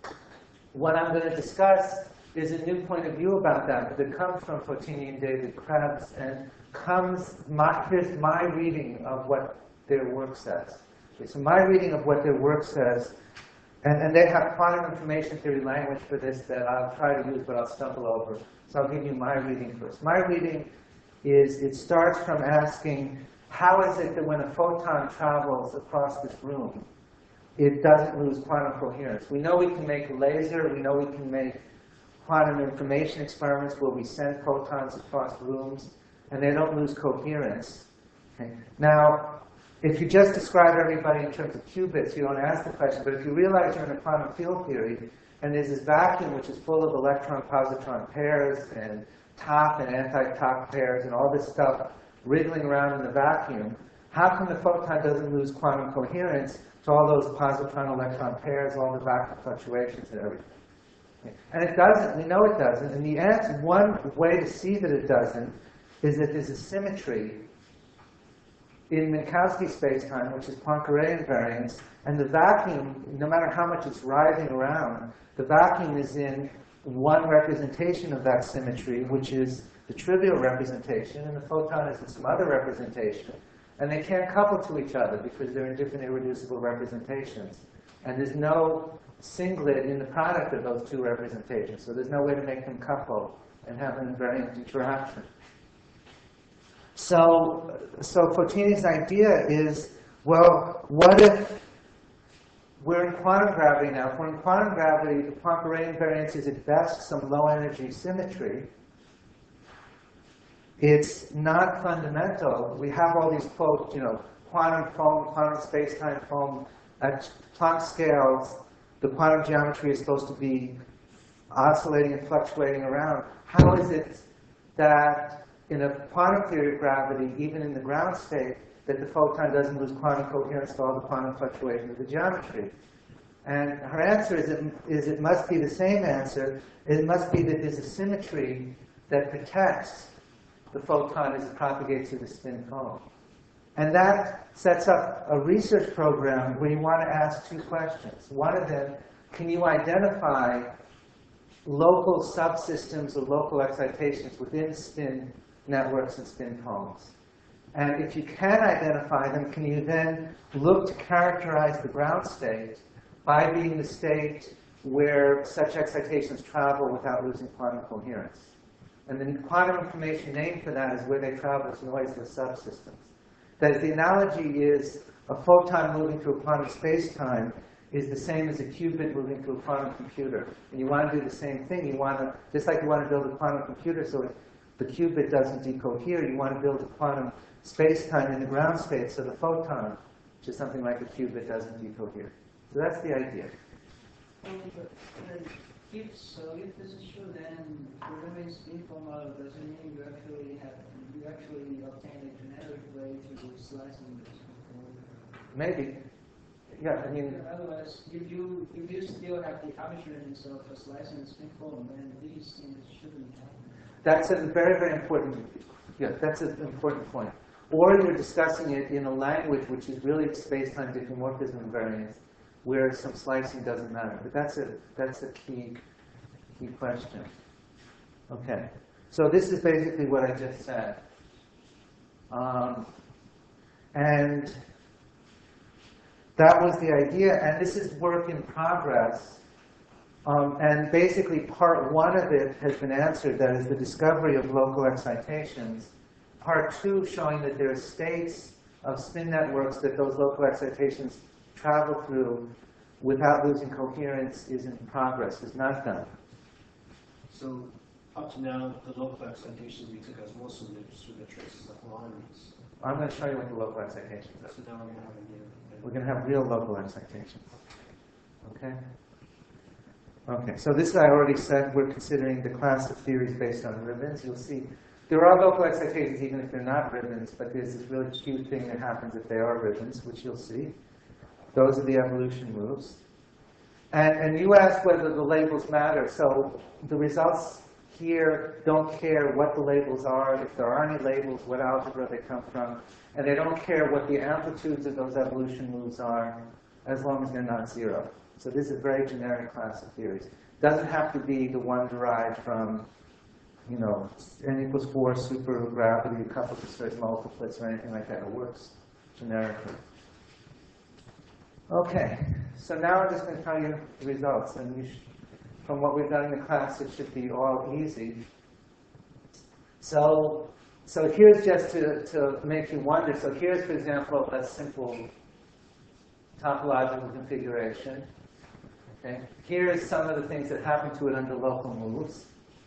Speaker 1: what I'm going to discuss is a new point of view about that that comes from Fotini and David Krebs, and comes my here's my reading of what their work says. Okay, so my reading of what their work says. And, and they have quantum information theory language for this that I'll try to use, but I'll stumble over. So I'll give you my reading first. My reading is, it starts from asking, how is it that when a photon travels across this room, it doesn't lose quantum coherence? We know we can make a laser, we know we can make quantum information experiments where we send photons across rooms, and they don't lose coherence. Okay. Now, if you just describe everybody in terms of qubits, you don't ask the question, but if you realize you're in a quantum field theory, and there's this vacuum which is full of electron-positron pairs, and top and anti-top pairs, and all this stuff wriggling around in the vacuum, how come the photon doesn't lose quantum coherence to all those positron-electron pairs, all the vacuum fluctuations and everything? Okay. And it doesn't. We know it doesn't. And the answer, one way to see that it doesn't is that there's a symmetry in Minkowski spacetime, which is Poincare invariance, and the vacuum, no matter how much it's writhing around, the vacuum is in one representation of that symmetry, which is the trivial representation, and the photon is in some other representation. And they can't couple to each other because they're in different irreducible representations. And there's no singlet in the product of those two representations, so there's no way to make them couple and have an invariant interaction. So, so Fotini's idea is, well, what if we're in quantum gravity now? If we're in quantum gravity, the Poincare invariance is at best some low-energy symmetry. It's not fundamental. We have all these quotes, you know, quantum foam, quantum space-time foam. At Planck scales, the quantum geometry is supposed to be oscillating and fluctuating around. How is it that in a quantum theory of gravity, even in the ground state, that the photon doesn't lose quantum coherence to all the quantum fluctuations of the geometry? And her answer is it, is it must be the same answer. It must be that there's a symmetry that protects the photon as it propagates through the spin foam. And that sets up a research program where you want to ask two questions. One of them, can you identify local subsystems or local excitations within spin networks and spin foams? And if you can identify them, can you then look to characterize the ground state by being the state where such excitations travel without losing quantum coherence? And the quantum information name for that is where they travel as noiseless subsystems. That is, the analogy is a photon moving through a quantum space-time is the same as a qubit moving through a quantum computer. And you want to do the same thing. You want to, just like you want to build a quantum computer so the qubit doesn't decohere, you want to build a quantum space-time in the ground state so the photon, which is something like a qubit, doesn't decohere. So that's the idea.
Speaker 5: Um, but, uh, if so, if this is true, then remembering spin foam model doesn't mean you actually have you actually obtain a genetic way to slicing the spin foam.
Speaker 1: Maybe. Yeah, I mean.
Speaker 5: Otherwise, if you if you still have the arbitrariness of a slicing the spin foam, then these things shouldn't happen.
Speaker 1: That's a very, very important. Yeah, that's an important point. Or you're discussing it in a language which is really space-time diffeomorphism invariance, where some slicing doesn't matter. But that's a that's a key key question. Okay, so this is basically what I just said, um, and that was the idea. And this is work in progress. Um, and basically, part one of it has been answered. That is the discovery of local excitations. Part two, showing that there are states of spin networks that those local excitations travel through without losing coherence, is in progress, is not done.
Speaker 2: So up to now, the local excitations we took as Wilson loops through the traces of lines.
Speaker 1: I'm going to show you what the local excitations are.
Speaker 2: So now we're going to have a new.
Speaker 1: We're going to have real local excitations. Okay? Okay, so this I already said, we're considering the class of theories based on ribbons. You'll see there are local excitations even if they're not ribbons, but there's this really cute thing that happens if they are ribbons, which you'll see. Those are the evolution moves. And, and you asked whether the labels matter. So the results here don't care what the labels are, if there are any labels, what algebra they come from. And they don't care what the amplitudes of those evolution moves are, as long as they're not zero. So this is a very generic class of theories. Doesn't have to be the one derived from, you know, n equals four supergravity, a couple of straight multiplets, or anything like that. It works generically. Okay, so now I'm just going to tell you the results. And you should, from what we've done in the class, it should be all easy. So so here's just to, to make you wonder. So here's, for example, a simple topological configuration. Okay. Here's some of the things that happen to it under local moves.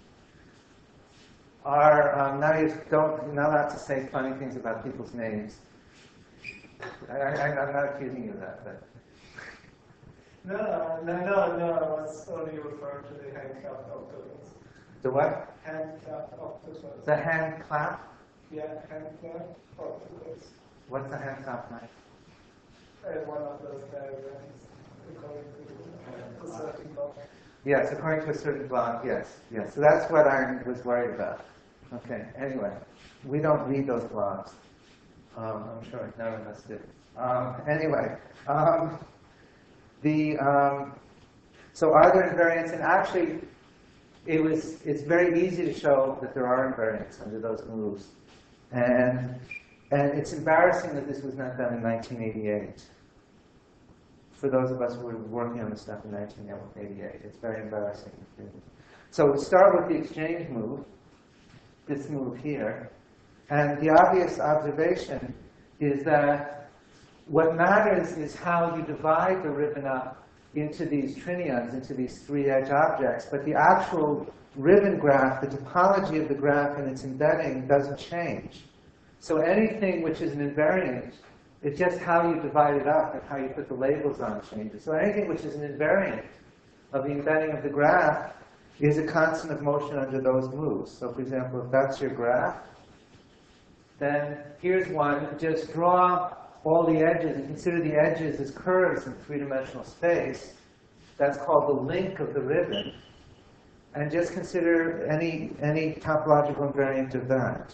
Speaker 1: Are, um, now you don't, you're not allowed to say funny things about people's names. I, I, I'm not accusing you of that, but.
Speaker 4: No, no, no, no, no, I was only referring to the hand-clapped octopus.
Speaker 1: The what?
Speaker 4: Hand-clapped octopus.
Speaker 1: The hand clap?
Speaker 4: Yeah, hand-clapped octopus.
Speaker 1: What's the hand clap like?
Speaker 4: And one of those diagrams, according to a certain block.
Speaker 1: Yes, according to a certain blog, yes, yes. So that's what I was worried about. Okay, anyway, we don't read those blogs. Um, I'm sure none of us do. Um, anyway, um, the, um, so are there invariants? And actually, it was, it's very easy to show that there are invariants under those moves. And, and it's embarrassing that this was not done in nineteen eighty-eight. For those of us who were working on this stuff in nineteen eighty-eight, it's very embarrassing. So we start with the exchange move, this move here. And the obvious observation is that what matters is how you divide the ribbon up into these trinions, into these three-edge objects. But the actual ribbon graph, the topology of the graph and its embedding doesn't change. So anything which is an invariant, it's just how you divide it up and how you put the labels on changes. So anything which is an invariant of the embedding of the graph is a constant of motion under those moves. So for example, if that's your graph, then here's one. Just draw all the edges and consider the edges as curves in three-dimensional space. That's called the link of the ribbon. And just consider any, any topological invariant of that.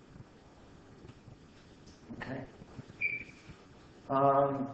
Speaker 1: Okay. Um,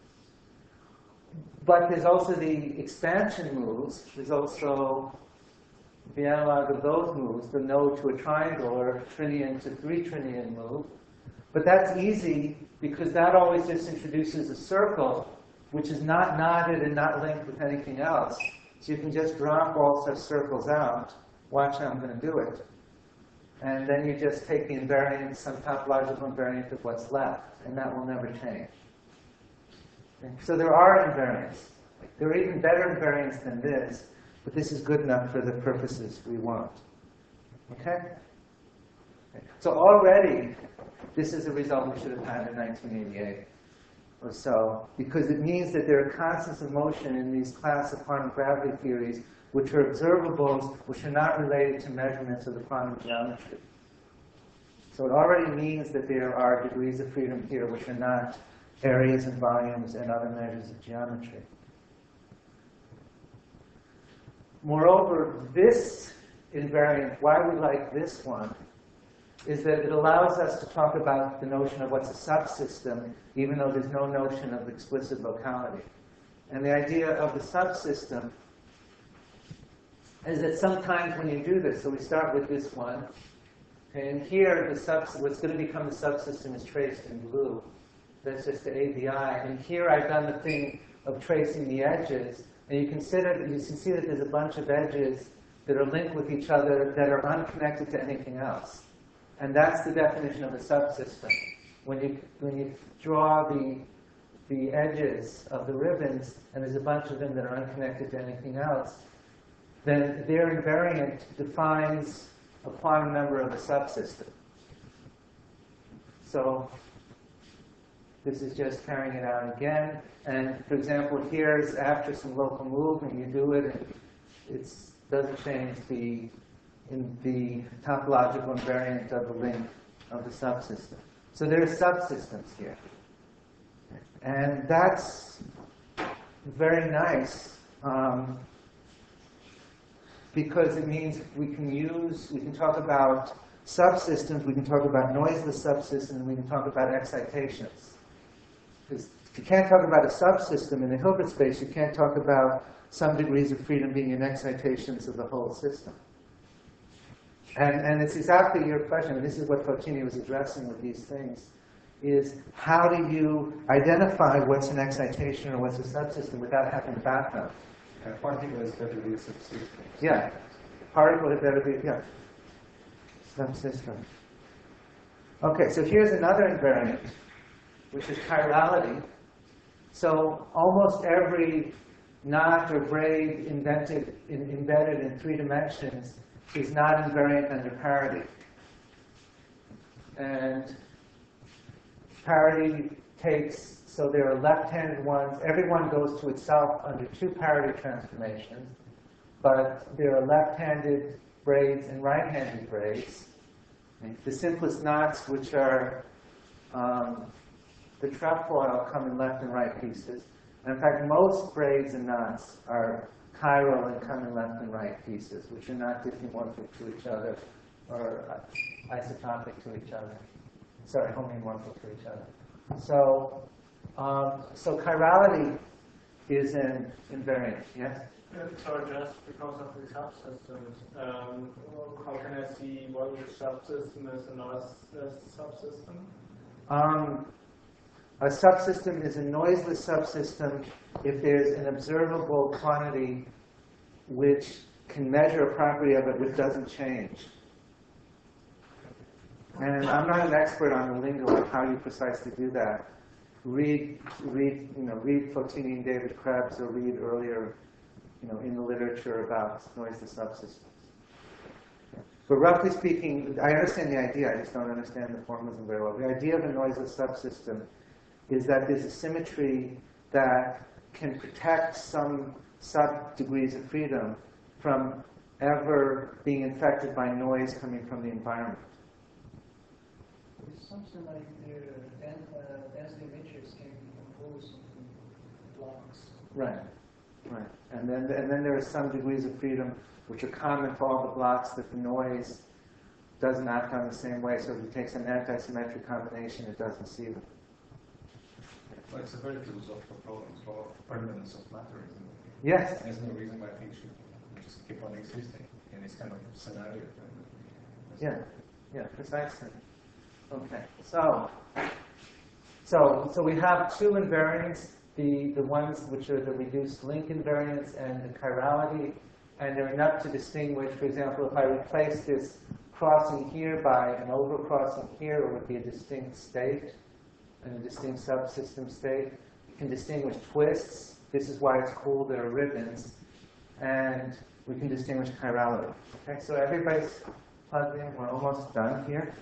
Speaker 1: but there's also the expansion moves. There's also the analog of those moves, the node to a triangle or trinion to three trinion move. But that's easy because that always just introduces a circle which is not knotted and not linked with anything else. So you can just drop all such circles out. Watch how I'm going to do it. And then you just take the invariant, some topological invariant of what's left, and that will never change. Okay. So there are invariants. There are even better invariants than this, but this is good enough for the purposes we want. Okay? Okay. So already, this is a result we should have had in nineteen eighty-eight or so, because it means that there are constants of motion in these class of quantum gravity theories which are observables, which are not related to measurements of the quantum geometry. So it already means that there are degrees of freedom here which are not areas and volumes and other measures of geometry. Moreover, this invariant, why we like this one, is that it allows us to talk about the notion of what's a subsystem, even though there's no notion of explicit locality. And the idea of the subsystem is that sometimes when you do this, so we start with this one, okay, and here the subs, what's going to become the subsystem is traced in blue. That's just the A B I. And here I've done the thing of tracing the edges, and you consider you can see that there's a bunch of edges that are linked with each other that are unconnected to anything else. And that's the definition of a subsystem. When you when you draw the the edges of the ribbons, and there's a bunch of them that are unconnected to anything else, then their invariant defines a quantum number of a subsystem. So this is just carrying it out again. And for example, here's after some local movement, you do it, and it doesn't change the in the topological invariant of the link of the subsystem. So there are subsystems here. And that's very nice. Um, because it means we can use, we can talk about subsystems, we can talk about noiseless subsystems, and we can talk about excitations. Because if you can't talk about a subsystem in the Hilbert space, you can't talk about some degrees of freedom being in excitations of the whole system. And, and it's exactly your question, and this is what Fotini was addressing with these things, is how do you identify what's an excitation or what's a subsystem without having background?
Speaker 3: And particle is better be a subsystem.
Speaker 1: Yeah, particle is better be, yeah, subsystem. Okay, so here's another invariant, which is chirality. So almost every knot or braid invented, in, embedded in three dimensions is not invariant under parity. And parity takes, so there are left-handed ones. Everyone goes to itself under two parity transformations, but there are left-handed braids and right-handed braids. The simplest knots, which are um, the trefoil, come in left and right pieces. And in fact, most braids and knots are chiral and come in left and right pieces, which are not diffeomorphic to each other or uh, isotopic to each other. Sorry, homeomorphic to each other. So, um, so chirality is an invariant. Yes?
Speaker 4: So just because of the subsystems, um, how can I see what which subsystem is a noise subsystem?
Speaker 1: Um, a subsystem is a noiseless subsystem if there's an observable quantity which can measure a property of it which doesn't change. And I'm not an expert on the lingo of how you precisely do that. Read, read, you know, read Fotini and David Krebs, or read earlier, you know, in the literature about noiseless subsystems. But roughly speaking, I understand the idea. I just don't understand the formalism very well. The idea of a noiseless subsystem is that there's a symmetry that can protect some sub-degrees of freedom from ever being infected by noise coming from the environment.
Speaker 5: It's something like their den- uh, density matrix can be composed into blocks.
Speaker 1: Right, right. And then, and then there are some degrees of freedom which are common to all the blocks that the noise doesn't act on the same way. So if it takes an anti-symmetric combination, it doesn't see them.
Speaker 3: Well, it's a very philosophical problem for permanence of matter, isn't it?
Speaker 1: Yes.
Speaker 3: There's no reason why things should just keep on existing in this kind of scenario.
Speaker 1: Yeah, yeah, precisely. Okay, so, so, so we have two invariants, the, the ones which are the reduced link invariants and the chirality, and they're enough to distinguish, for example, if I replace this crossing here by an overcrossing here, it would be a distinct state, and a distinct subsystem state. You can distinguish twists. This is why it's cool, there are ribbons. And we can distinguish chirality. Okay, so everybody's plugged in. We're almost done here.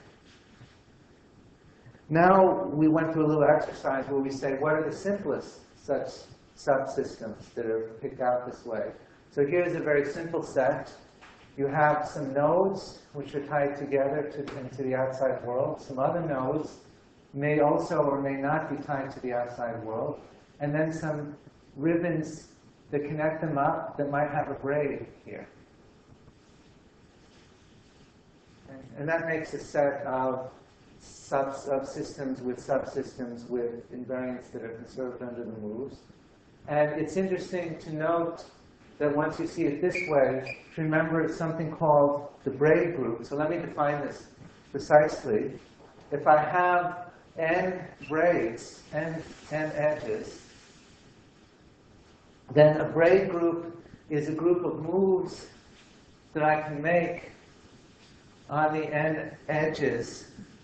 Speaker 1: Now we went through a little exercise where we say, what are the simplest such subsystems that are picked out this way? So here's a very simple set. You have some nodes which are tied together to, into the outside world. Some other nodes may also or may not be tied to the outside world. And then some ribbons that connect them up that might have a braid here. Okay. And that makes a set of sub subsystems with subsystems with invariants that are conserved under the moves. And it's interesting to note that once you see it this way, to remember it's something called the braid group. So let me define this precisely. If I have n braids, n, n edges, then a braid group is a group of moves that I can make on the n edges,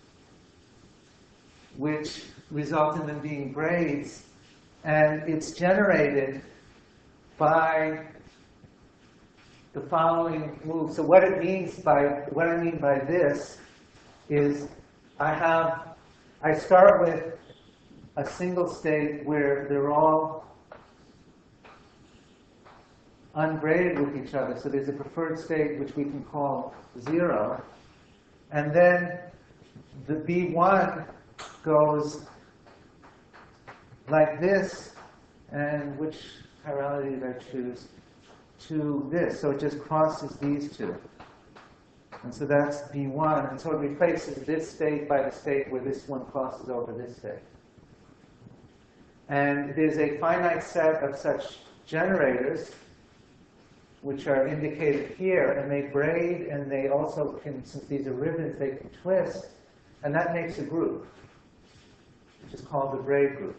Speaker 1: which result in them being braids, and it's generated by the following move. So what it means by, what I mean by this is I have, I start with a single state where they're all unbraided with each other. So there's a preferred state which we can call zero. And then the B one goes like this, and which chirality did I choose? To this. So it just crosses these two. And so that's B one. And so it replaces this state by the state where this one crosses over this state. And there's a finite set of such generators, which are indicated here, and they braid, and they also can, since these are ribbons, they can twist, and that makes a group, which is called the braid group.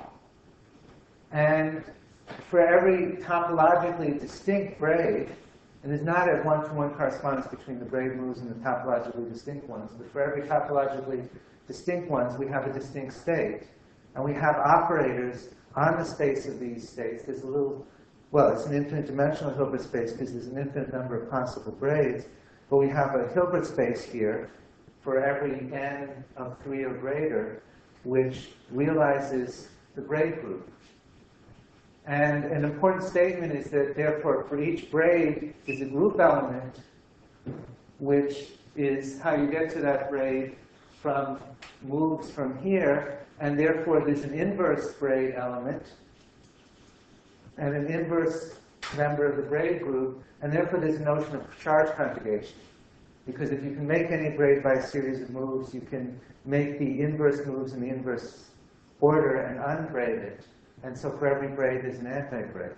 Speaker 1: And for every topologically distinct braid, And there's not a one-to-one correspondence between the braid moves and the topologically distinct ones. But for every topologically distinct ones, we have a distinct state. And we have operators on the space of these states. There's a little, well, it's an infinite dimensional Hilbert space because there's an infinite number of possible braids. But we have a Hilbert space here for every n of three or greater, which realizes the braid group. And an important statement is that, therefore, for each braid is a group element, which is how you get to that braid from moves from here. And therefore, there's an inverse braid element and an inverse member of the braid group. And therefore, there's a notion of charge conjugation. Because if you can make any braid by a series of moves, you can make the inverse moves in the inverse order and unbraid it. And so for every braid, there's an anti-braid.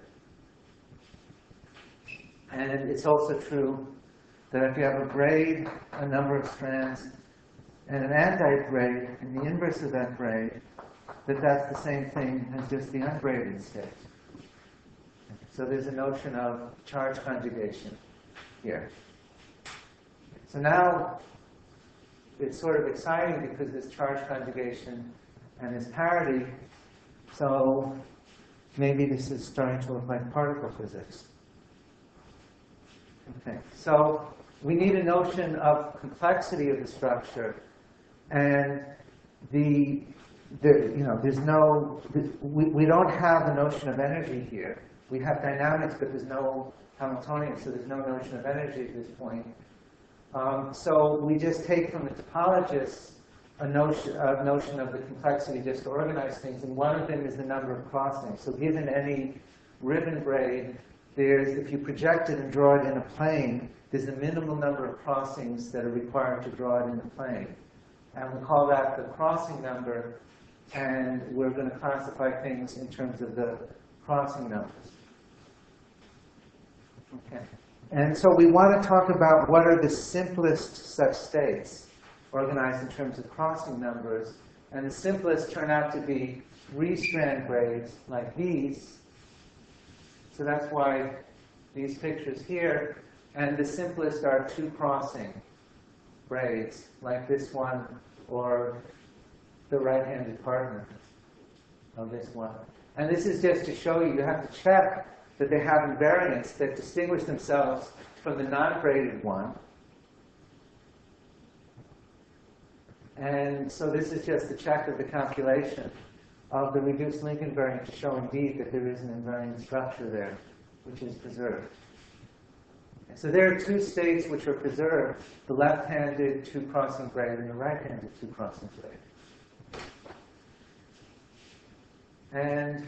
Speaker 1: And it's also true that if you have a braid, a number of strands, and an anti-braid, and the inverse of that braid, that that's the same thing as just the unbraided state. So there's a notion of charge conjugation here. So now it's sort of exciting because there's charge conjugation and there's parity. So maybe this is starting to look like particle physics. Okay, so we need a notion of complexity of the structure, and the, the you know, there's no, we, we don't have the notion of energy here. We have dynamics, but there's no Hamiltonian, so there's no notion of energy at this point. Um, so we just take from the topologists a notion, a notion of the complexity just to organize things, and one of them is the number of crossings. So given any ribbon braid, there's, if you project it and draw it in a plane, there's a minimal number of crossings that are required to draw it in the plane. And we call that the crossing number, and we're going to classify things in terms of the crossing numbers. Okay. And so we want to talk about what are the simplest such states organized in terms of crossing numbers. And the simplest turn out to be three-strand braids like these. So that's why these pictures here. And the simplest are two-crossing braids like this one or the right-handed partner of this one. And this is just to show you, you have to check that they have invariants that distinguish themselves from the non-braided one. And so this is just a check of the calculation of the reduced link invariant to show indeed that there is an invariant structure there, which is preserved. So there are two states which are preserved, the left-handed two-crossing braid and the right-handed two-crossing braid. And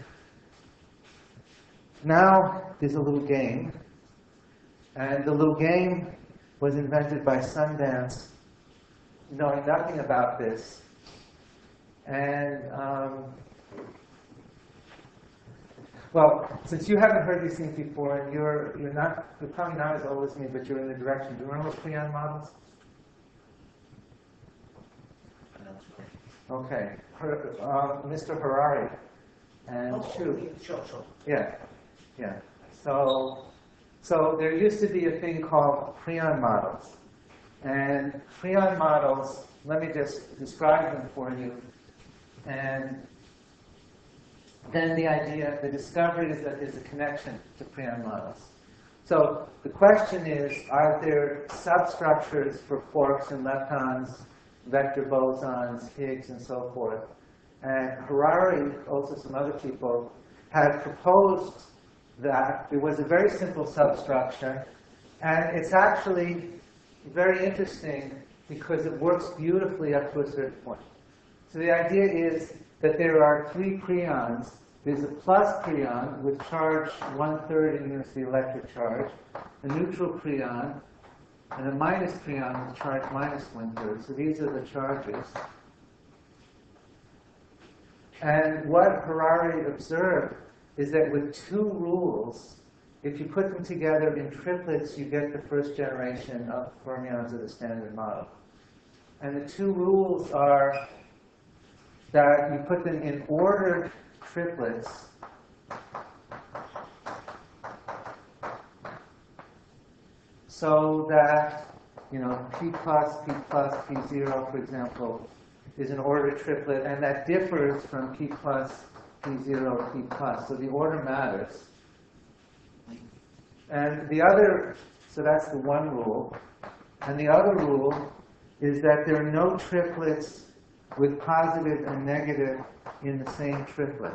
Speaker 1: now there's a little game. And the little game was invented by Sundance, knowing nothing about this. And, um, well, since you haven't heard these things before, and you're, you're, not, you're probably not as old as me, but you're in the direction. Do you remember Prion models? Okay. Her, uh, Mister Harari and
Speaker 2: Oh,
Speaker 1: Chu.
Speaker 2: sure, sure.
Speaker 1: Yeah, yeah. So, so there used to be a thing called Prion models. And Prion models, let me just describe them for you. And then the idea, the discovery is that there's a connection to Prion models. So the question is, are there substructures for quarks and leptons, vector bosons, Higgs, and so forth? And Harari, also some other people, had proposed that there was a very simple substructure, and it's actually very interesting because it works beautifully up to a certain point. So the idea is that there are three prions. There's a plus prion with charge one-third in units of the electric charge, a neutral prion, and a minus prion with charge minus one-third. So these are the charges. And what Harari observed is that with two rules, if you put them together in triplets, you get the first generation of fermions of the Standard Model. And the two rules are that you put them in ordered triplets, so that, you know, P plus, P plus, P zero, for example, is an ordered triplet, and that differs from P plus, P zero, P plus. So the order matters. And the other, so that's the one rule. And the other rule is that there are no triplets with positive and negative in the same triplet.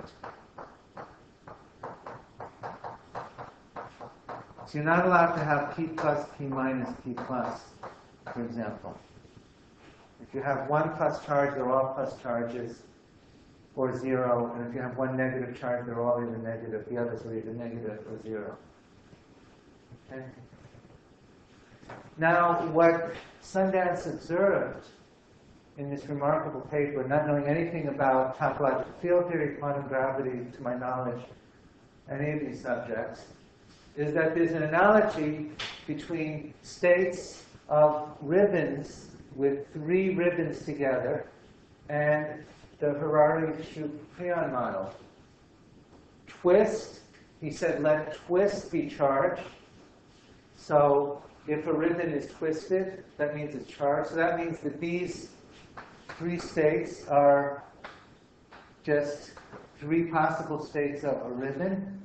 Speaker 1: So you're not allowed to have P plus, P minus, P plus, for example. If you have one plus charge, they're all plus charges, or zero. And if you have one negative charge, they're all either negative. The others are either negative or zero. Okay? Now, what Sundance observed in this remarkable paper, not knowing anything about topological field theory, quantum gravity, to my knowledge, any of these subjects, is that there's an analogy between states of ribbons with three ribbons together and the Harari-Shoup-Prion model. Twist, he said, let twist be charged. So if a ribbon is twisted, that means it's charged. So that means that these three states are just three possible states of a ribbon.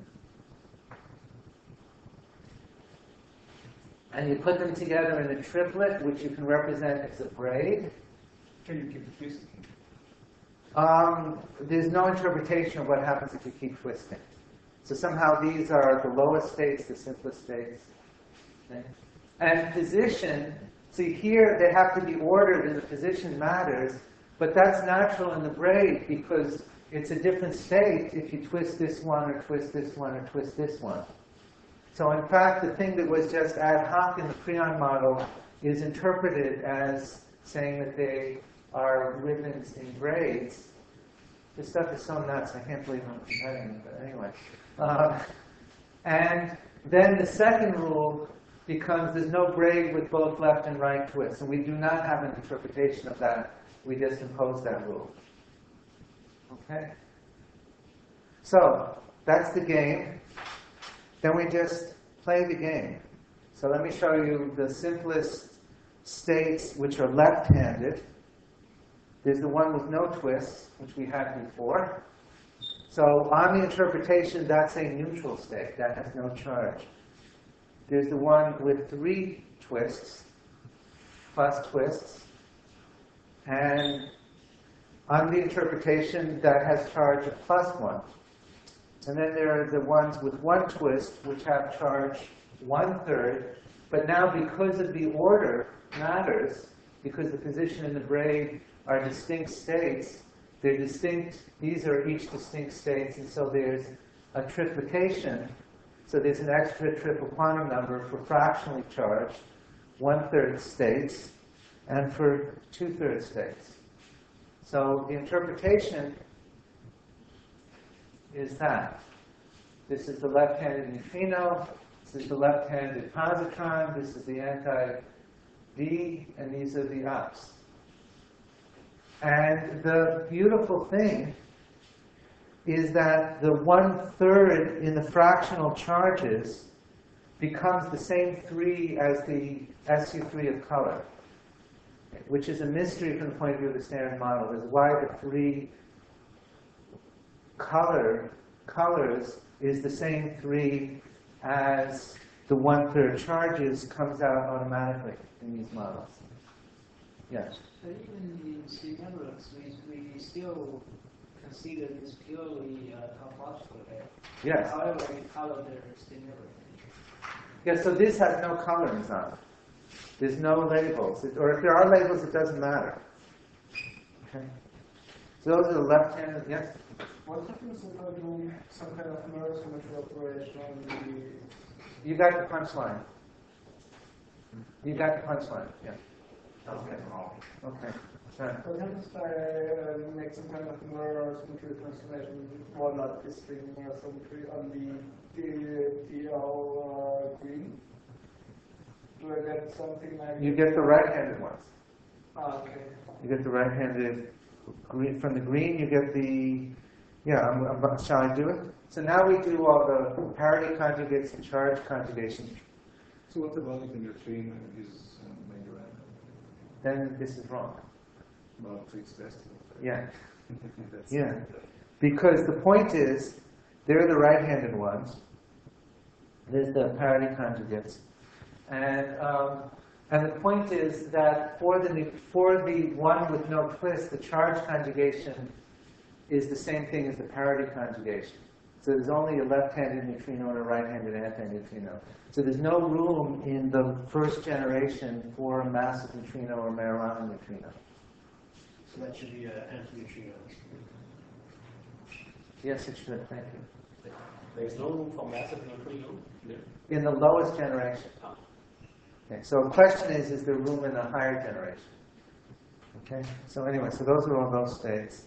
Speaker 1: And you put them together in a triplet, which you can represent as a braid.
Speaker 3: Can you keep it twisting?
Speaker 1: Um, there's no interpretation of what happens if you keep twisting. So somehow these are the lowest states, the simplest states. Okay? And position, see here they have to be ordered and the position matters, but that's natural in the braid because it's a different state if you twist this one or twist this one or twist this one. So in fact, the thing that was just ad hoc in the Prion model is interpreted as saying that they are ribbons in braids. This stuff is so nuts, I can't believe I'm presenting it, but anyway. Uh, and then the second rule becomes there's no braid with both left and right twists. And we do not have an interpretation of that. We just impose that rule. Okay? So, that's the game. Then we just play the game. So let me show you the simplest states which are left-handed. There's the one with no twists, which we had before. So on the interpretation, that's a neutral state. That has no charge. There's the one with three twists, plus twists. And on the interpretation, that has charge of plus one. And then there are the ones with one twist, which have charge one-third. But now because of the order matters, because the position and the braid are distinct states, they're distinct, these are each distinct states, and so there's a triplication. So there's an extra triple quantum number for fractionally charged one-third states and for two-third states. So the interpretation is that. This is the left-handed neutrino, this is the left-handed positron, this is the anti-d, and these are the ups. And the beautiful thing is that the one-third in the fractional charges becomes the same three as the S U three of color, which is a mystery from the point of view of the standard model, is why the three color colors is the same three as the one-third charges comes out automatically in these models. Yes?
Speaker 5: But even in C networks, we, we still consider this purely uh, topological there.
Speaker 1: Yes.
Speaker 5: However, we color their C network.
Speaker 1: Yeah, so this has no colorings on it. There's no labels. It, or if there are labels, it doesn't matter. Okay. So those are the left-handed, yes?
Speaker 4: What happens if I do some kind of neurochemistry operation on the...
Speaker 1: You got the punchline. You got the punchline, yeah.
Speaker 3: Okay.
Speaker 1: Okay. Sorry.
Speaker 4: What happens if I uh, make some kind of neurochemistry transformation, well, not discrete neurosymmetry, on the D L uh, green? Do I get something like...
Speaker 1: You get the right-handed ones.
Speaker 4: Ah, okay.
Speaker 1: You get the right-handed green. From the green, you get the... Yeah, I'm, I'm, shall I do it? So now we do all the parity conjugates and charge conjugations.
Speaker 3: So what about if the neutrino is um, made random?
Speaker 1: Then this is wrong.
Speaker 3: Well, it's best.
Speaker 1: Yeah.
Speaker 3: That's
Speaker 1: Yeah. Because the point is, they're the right-handed ones. There's the parity conjugates. And, um, and the point is that for the, for the one with no twist, the charge conjugation is the same thing as the parity conjugation. So there's only a left-handed neutrino and a right-handed antineutrino. So there's no room in the first generation for a massive neutrino or Majorana neutrino.
Speaker 2: So that should be an antineutrino.
Speaker 1: Yes, it should. Thank you.
Speaker 6: There's no room for massive neutrino there.
Speaker 1: In the lowest generation. Okay, so the question is, is there room in the higher generation? Okay, so anyway, so those are all those states.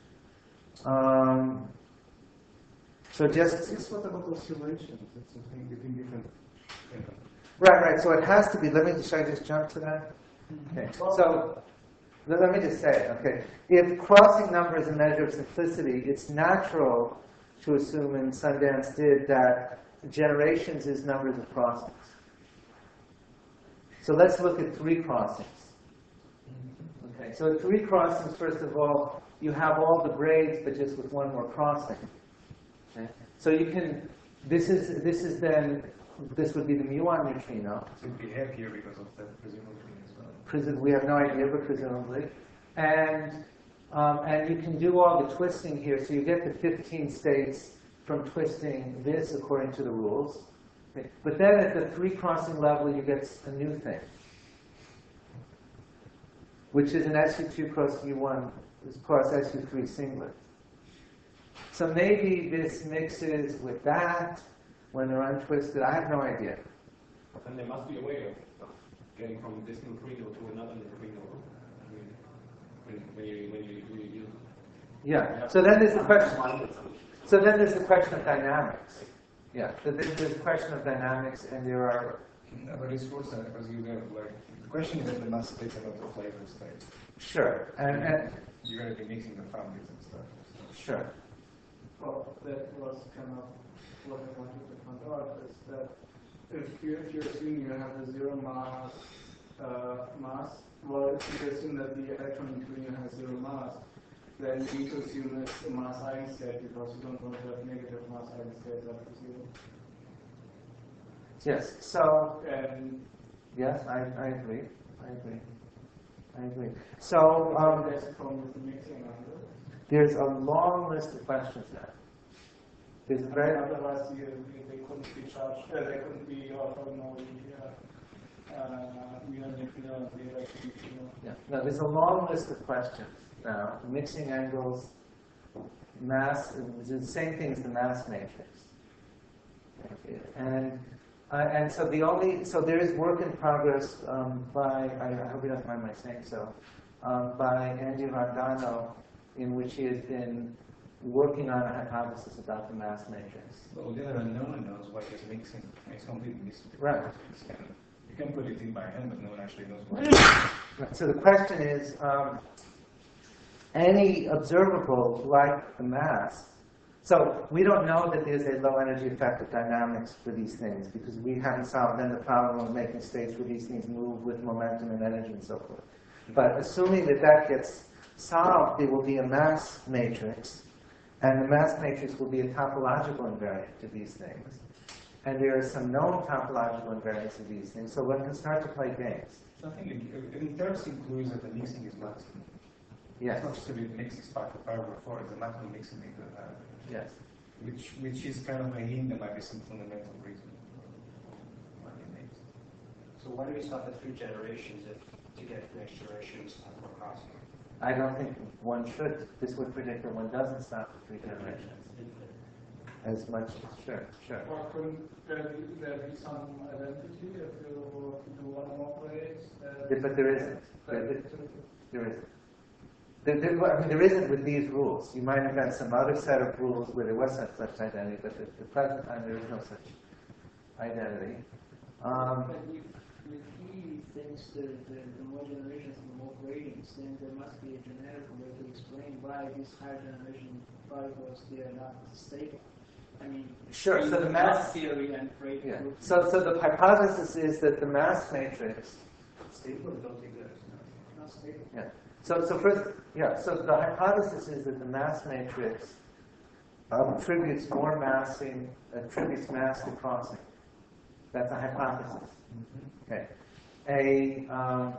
Speaker 1: Um, so just,
Speaker 3: It's what about oscillations? It's a thing between different. You know.
Speaker 1: right, right, so it has to be, let me, should I just jump to that? Okay, so let let me just say, okay, if crossing number is a measure of simplicity, it's natural to assume, and Sundance did, that generations is numbers of crossings. So let's look at three crossings. Okay, so at three crossings, first of all, you have all the grades, but just with one more crossing. Okay? So you can, this is, this is then, this would be the muon neutrino.
Speaker 3: So it'd be heavier because of that, presumably as well.
Speaker 1: Presum- we have no idea, but presumably. And, um, and you can do all the twisting here, so you get the fifteen states from twisting this according to the rules. Okay. But then at the three crossing level, you get a new thing, which is an S U two cross U one cross S U three singlet. So maybe this mixes with that when they're untwisted. I have no idea.
Speaker 6: And there must be a way of, of getting from this neutrino to another neutrino. I mean, when, when you when you, when you use.
Speaker 1: Yeah. So then there's the question. So then there's the question of dynamics. Yeah. So there's, there's a question of dynamics, and there are.
Speaker 3: No, but it's worse than because you have like the question is that the mass states about the flavor state.
Speaker 1: Sure. And, and
Speaker 3: You're going to be mixing the families and stuff. So.
Speaker 1: sure.
Speaker 4: Well, that was kind of what I wanted to find out, is that if you, if you're assuming you have a zero mass, uh, mass, well, if you assume that the electron neutrino has zero mass, then you need to assume it's a mass eigenstate because you don't want to have negative mass eigenstates after zero.
Speaker 1: Yes. So
Speaker 4: And
Speaker 1: yes, I, I agree. I agree. I agree. So um,
Speaker 4: there's a problem with the mixing under.
Speaker 1: there's a long list of questions there. There's a very
Speaker 4: Otherwise, you, they couldn't be charged, uh, they couldn't be orthogonally uh, uh, muon neutrino and the electron neutrino.
Speaker 1: yeah. No, there's a long list of questions now. Mixing angles, mass. It's the same thing as the mass matrix. And uh, and so the only so there is work in progress um, by I, I hope you don't mind my saying so um, by Andy Rondano, in which he has been working on a hypothesis about the mass matrix.
Speaker 3: Well, the other unknown knows what is mixing. It's completely mixing.
Speaker 1: Right.
Speaker 3: You can put it in by hand, but no one actually knows what.
Speaker 1: Right. So the question is, um, any observable like the mass. So we don't know that there's a low energy effect of dynamics for these things because we haven't solved then the problem of making states where these things move with momentum and energy and so forth. But assuming that that gets solved, there will be a mass matrix, and the mass matrix will be a topological invariant to these things. And there are some known topological invariants of these things, so one can start to play games.
Speaker 3: So I think it, it terms includes that the mixing is maximum.
Speaker 1: Yes.
Speaker 3: It's not just a bit mixing spark of power four, it's a maximum mixing they could have.
Speaker 1: Yes.
Speaker 3: Which which is kind of a hint there might be some fundamental reason why they mix.
Speaker 2: So why do we stop at three generations if to get the next generations have more crossing?
Speaker 1: I don't think one should. This would predict that one doesn't stop at three generations. As much, sure, sure.
Speaker 4: Or couldn't there be, there be some identity if you do one more place?
Speaker 1: Yeah, but there isn't. There, there, there isn't. There, there, I mean, there isn't with these rules. You might have got some other set of rules where there was such, such identity, but at the present time there is no such identity. Um,
Speaker 5: But if, if he thinks that the, the more generations, the more gradings, then there must be a generic way to explain why these higher generation particles, they are not stable. I mean,
Speaker 1: Sure, so the
Speaker 5: in
Speaker 1: mass-
Speaker 5: theory and great
Speaker 1: Yeah.
Speaker 5: groups.
Speaker 1: So, so the hypothesis is that the mass matrix.
Speaker 2: Stable, don't think that. Not stable.
Speaker 1: Yeah. So, so first, yeah. So the hypothesis is that the mass matrix attributes more massing, attributes mass to crossing. That's a hypothesis. Okay. A um,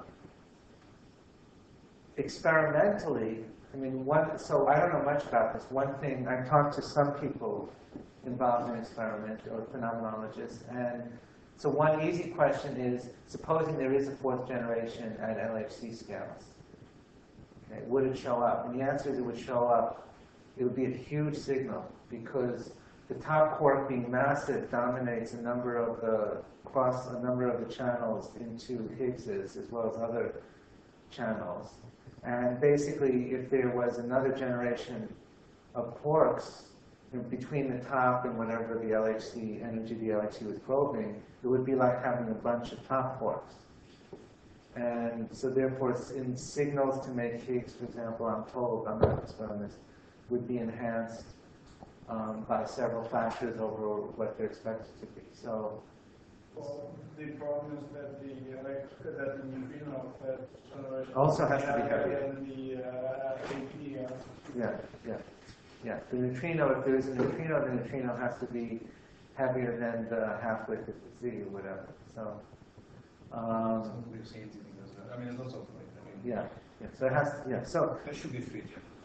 Speaker 1: experimentally, I mean, one. So I don't know much about this. One thing I've talked to some people involved in experiment or phenomenologists, and so one easy question is: supposing there is a fourth generation at L H C scales, okay, would it show up? And the answer is it would show up. It would be a huge signal because the top quark being massive dominates a number of the cross a number of the channels into Higgses as well as other channels. And basically, if there was another generation of quarks you know, between the top and whatever the L H C energy the L H C was probing, it would be like having a bunch of top quarks. And so therefore, in signals to make Higgs, for example, I'm told, I'm not an experimentalist, would be enhanced um, by several factors over what they're expected to be. So,
Speaker 4: Well, the problem is that the elect- that the neutrino of that generation
Speaker 1: Also has to be heavier.
Speaker 4: than the uh, A P. Uh,
Speaker 1: yeah, yeah, yeah. The neutrino, if there is a neutrino, the neutrino has to be heavier than the half-width of the Z or whatever. So, um,
Speaker 3: We've seen things as well. I mean, there's lots of like, I mean,
Speaker 1: yeah, yeah. So it has, to, yeah. So.
Speaker 3: there should be three.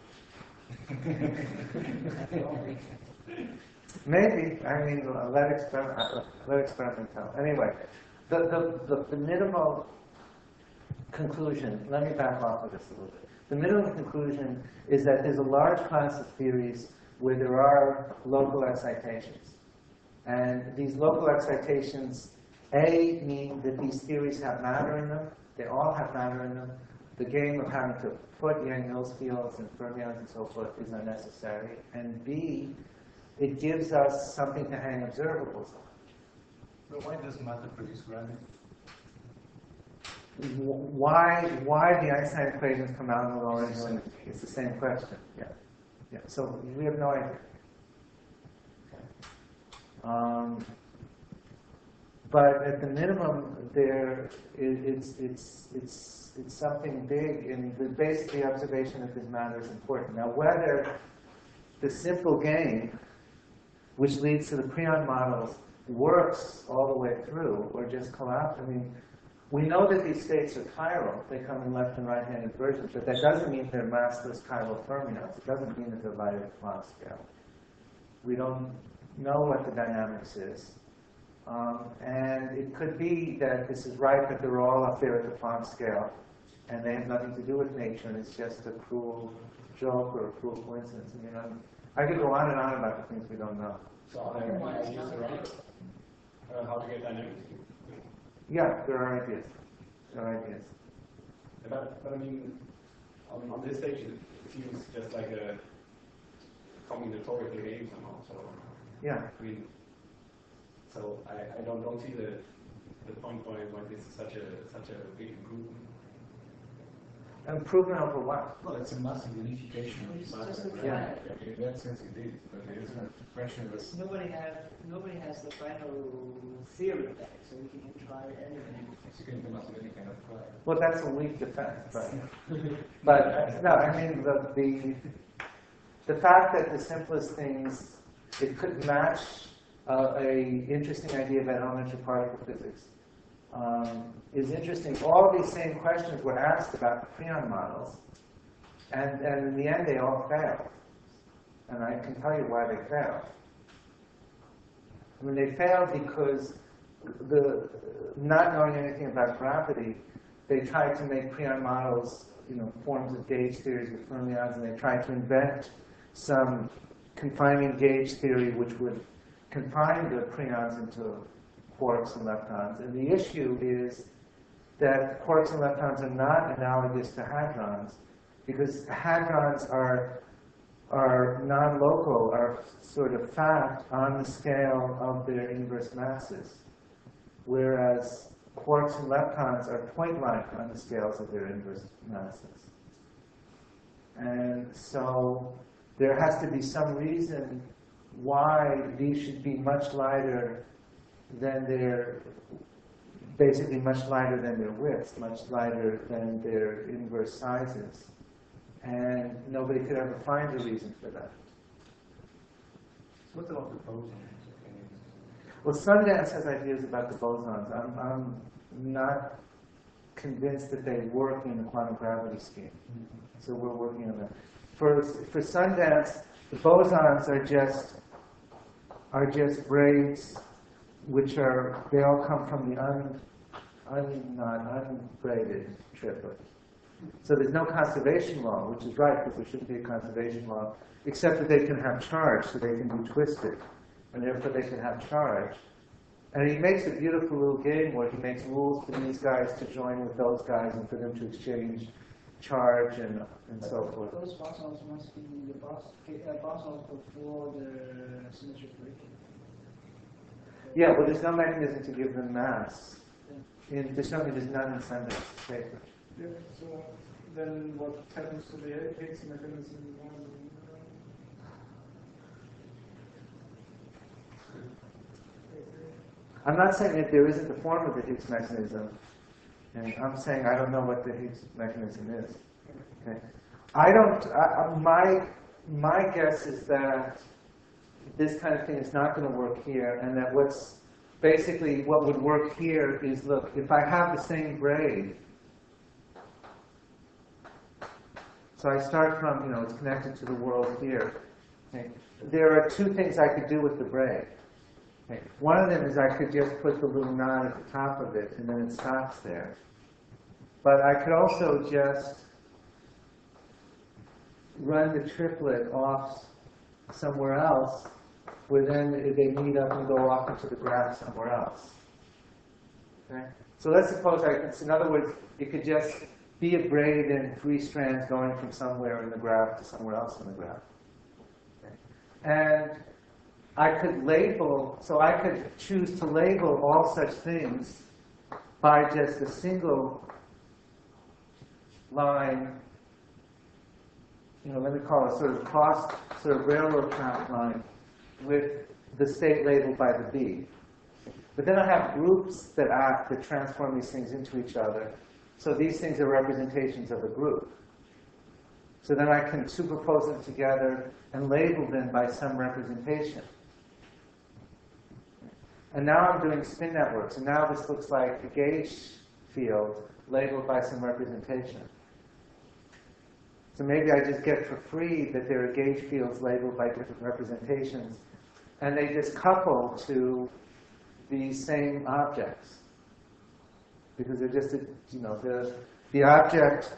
Speaker 1: Maybe. I mean, uh, let experiment. Uh, let experiment tell. Anyway, the, the the the minimal conclusion. Let me back off of this a little bit. The minimal conclusion is that there's a large class of theories where there are local excitations, and these local excitations, A, mean that these theories have matter in them. They all have matter in them. The game of having to put Yang-Mills fields and fermions and so forth is unnecessary. And B, it gives us something to hang observables on.
Speaker 3: But why does matter produce gravity?
Speaker 1: Why, why the Einstein equations come out in the lower end? It's the same question. Yeah, yeah. So we have no idea. Um, but at the minimum, there it, it's it's it's it's something big, and the basically observation that this matter is important. Now, whether the simple game, which leads to the Prion models, works all the way through, or just collapse. I mean, we know that these states are chiral. They come in left and right-handed versions, but that doesn't mean they're massless chiral fermions. It doesn't mean that they're light at Planck scale. We don't know what the dynamics is. Um, and it could be that this is right, but they're all up there at the Planck scale, and they have nothing to do with nature, and it's just a cruel joke or a cruel coincidence. I mean, I'm, I could go on and on about the things we don't know.
Speaker 6: So are there any ideas around uh, how to get dynamics?
Speaker 1: Yeah, there are ideas. There are ideas.
Speaker 6: But, but I mean, on, on this stage, it feels just like a combinatorial game somehow. So
Speaker 1: Yeah.
Speaker 6: I mean, so I, I don't don't see the the point why why this is such a such a big improvement.
Speaker 1: Improvement over what?
Speaker 3: Well, it's a massive unification
Speaker 5: It's
Speaker 3: of matter.
Speaker 5: just a
Speaker 3: right?
Speaker 5: fact.
Speaker 3: In that sense, it is. But it is a question of
Speaker 5: It's, nobody has nobody has the final theory of that, so we can try anything.
Speaker 3: you can come up with any kind of uh,
Speaker 1: Well, that's a weak defense, but but uh, no, I mean the the the fact that the simplest things it could match uh, a interesting idea about elementary particle physics um, is interesting. All these same questions were asked about the Prion models, and and in the end they all failed, and I can tell you why they failed. I mean, they failed because the not knowing anything about gravity, they tried to make Prion models, you know, forms of gauge theories with fermions, and they tried to invent some confining gauge theory which would confine the Prions into quarks and leptons. And the issue is that quarks and leptons are not analogous to hadrons, because hadrons are are non-local, are sort of fat on the scale of their inverse masses, whereas quarks and leptons are point-like on the scales of their inverse masses. And so there has to be some reason why these should be much lighter than their, basically much lighter than their widths, much lighter than their inverse sizes. And nobody could ever find a reason for that.
Speaker 3: So what about the bosons?
Speaker 1: Well, Sundance has ideas about the bosons. I'm, I'm not convinced that they work in the quantum gravity scheme. So we're working on that. For, for Sundance, the bosons are just, are just braids which are, they all come from the un, un, not unbraided triplet. So there's no conservation law, which is right, because there shouldn't be a conservation law, except that they can have charge, so they can be twisted, and therefore they can have charge. And he makes a beautiful little game where he makes rules for these guys to join with those guys and for them to exchange charge and, and so forth.
Speaker 5: Those bosons must be the bos uh, bosons before the symmetry breaking.
Speaker 1: Yeah, well, there's no mechanism to give them mass. In, there's certainly there's none in Sundance paper.
Speaker 4: Yeah, so then what happens to the Higgs mechanism?
Speaker 1: I'm not saying that there isn't a form of the Higgs mechanism, and I'm saying I don't know what the Higgs mechanism is. Okay. I don't. I, my my guess is that this kind of thing is not going to work here, and that what's basically what would work here is, look, if I have the same braid. So I start from, you know, it's connected to the world here. Okay. There are two things I could do with the braid. Okay. One of them is I could just put the little knot at the top of it, and then it stops there. But I could also just run the triplet off somewhere else, where then they meet up and go off into the graph somewhere else. Okay. So let's suppose I could, in other words, it could just be a braid in three strands going from somewhere in the graph to somewhere else in the graph. Okay. And I could label, so I could choose to label all such things by just a single line, you know, let me call it sort of cross, sort of railroad track line with the state labeled by the B. But then I have groups that act, that transform these things into each other. So these things are representations of a group. So then I can superpose them together and label them by some representation. And now I'm doing spin networks, and now this looks like a gauge field labeled by some representation. So maybe I just get for free that there are gauge fields labeled by different representations, and they just couple to these same objects. Because they're just, a, you know, the, the object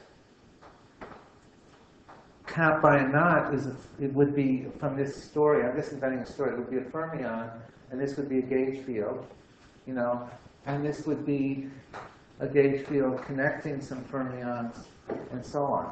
Speaker 1: capped by a knot is, a, it would be, from this story, I'm just inventing a story, it would be a fermion, and this would be a gauge field, you know, and this would be a gauge field connecting some fermions, and so on.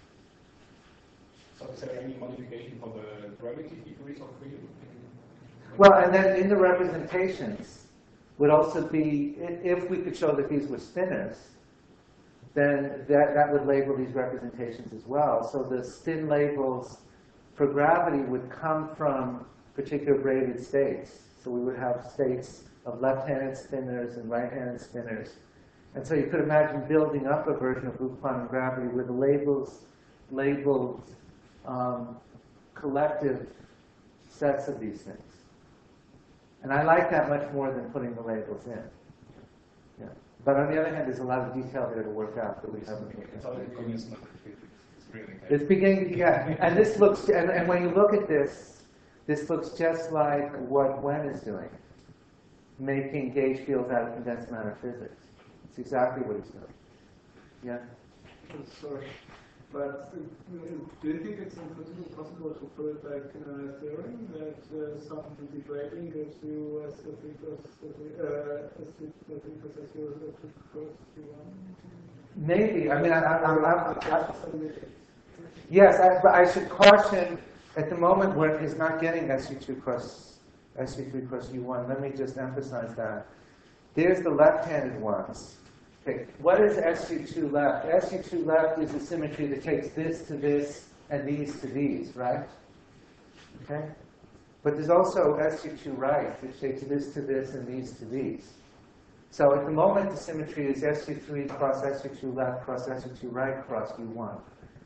Speaker 6: So is there any modification for the gravity degrees of freedom?
Speaker 1: Well, and then in the representations would also be, if we could show that these were spinners, then that, that would label these representations as well. So the spin labels for gravity would come from particular braided states. So we would have states of left-handed spinners and right-handed spinners. And so you could imagine building up a version of loop quantum gravity where the labels labeled um, collective sets of these things. And I like that much more than putting the labels in. Yeah. But on the other hand, there's a lot of detail there to work out that we haven't looked
Speaker 3: It's
Speaker 1: at.
Speaker 3: all it's really
Speaker 1: It's beginning, yeah. And this looks, and, and when you look at this, this looks just like what Wen is doing, making gauge fields out of condensed matter physics. It's exactly what he's doing. Yeah?
Speaker 4: Sorry. But uh, do you think it's in principle possible to put it like in a theorem that uh, some degrading gives you S three plus uh, S three plus S zero plus Q one?
Speaker 1: Maybe. I mean, I, I, I, I, yes, I, but I should caution at the moment where he's not getting S U two cross S U three cross U one. Let me just emphasize that. There's the left-handed ones. Okay, what is S U two left? S U two left is a symmetry that takes this to this and these to these, right? Okay? But there's also S U two right, which takes this to this and these to these. So at the moment, the symmetry is S U three cross S U two left cross S U two right cross U one.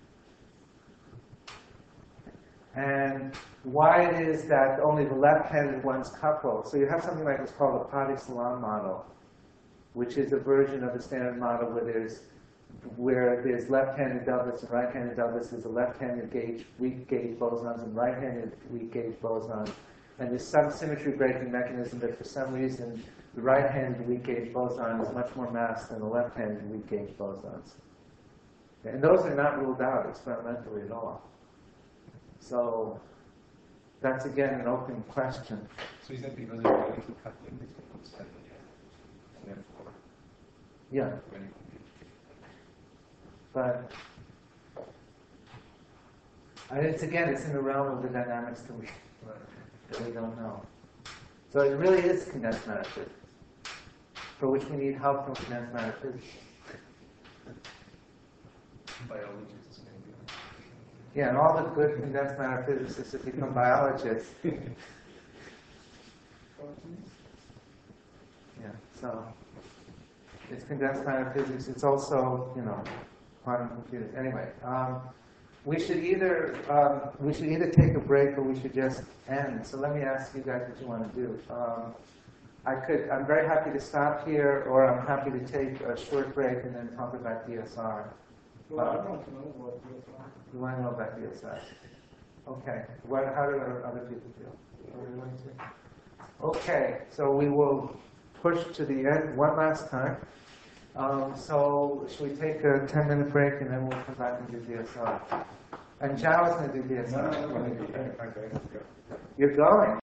Speaker 1: And why it is that only the left-handed ones couple. So you have something like what's called a Patti-Salam model, which is a version of the standard model where there's where there's left-handed doublets and right-handed doublets. There's a left-handed gauge, weak gauge bosons and right-handed weak gauge bosons. And there's some symmetry breaking mechanism that for some reason the right-handed weak gauge boson is much more mass than the left-handed weak gauge bosons. And those are not ruled out experimentally at all. So that's again an open question.
Speaker 3: So is that because of the relative coupling between seven and therefore?
Speaker 1: Yeah.
Speaker 3: When you
Speaker 1: But and it's again, it's in the realm of the dynamics that we, that we don't know. So it really is condensed matter physics, for which we need help from condensed matter physics.
Speaker 3: biologists maybe.
Speaker 1: Yeah, and all the good condensed matter physicists have become biologists. Yeah, so it's condensed matter physics. It's also, you know, quantum computers. Anyway, um, we should either um, we should either take a break or we should just end. So let me ask you guys what you want to do. Um, I could. I'm very happy to stop here, or I'm happy to take a short break and then talk about D S R.
Speaker 4: Well, I want to know what D S R.
Speaker 1: You want to know about D S R? Okay. What? How do other people feel? Are we going to? Okay. So we will push to the end one last time. Um, so should we take a ten minute break and then we'll come back and do D S R? And Zhao is going to do D S R.
Speaker 3: No, no, no, no, no, no, no, no, no, no.
Speaker 1: You're going.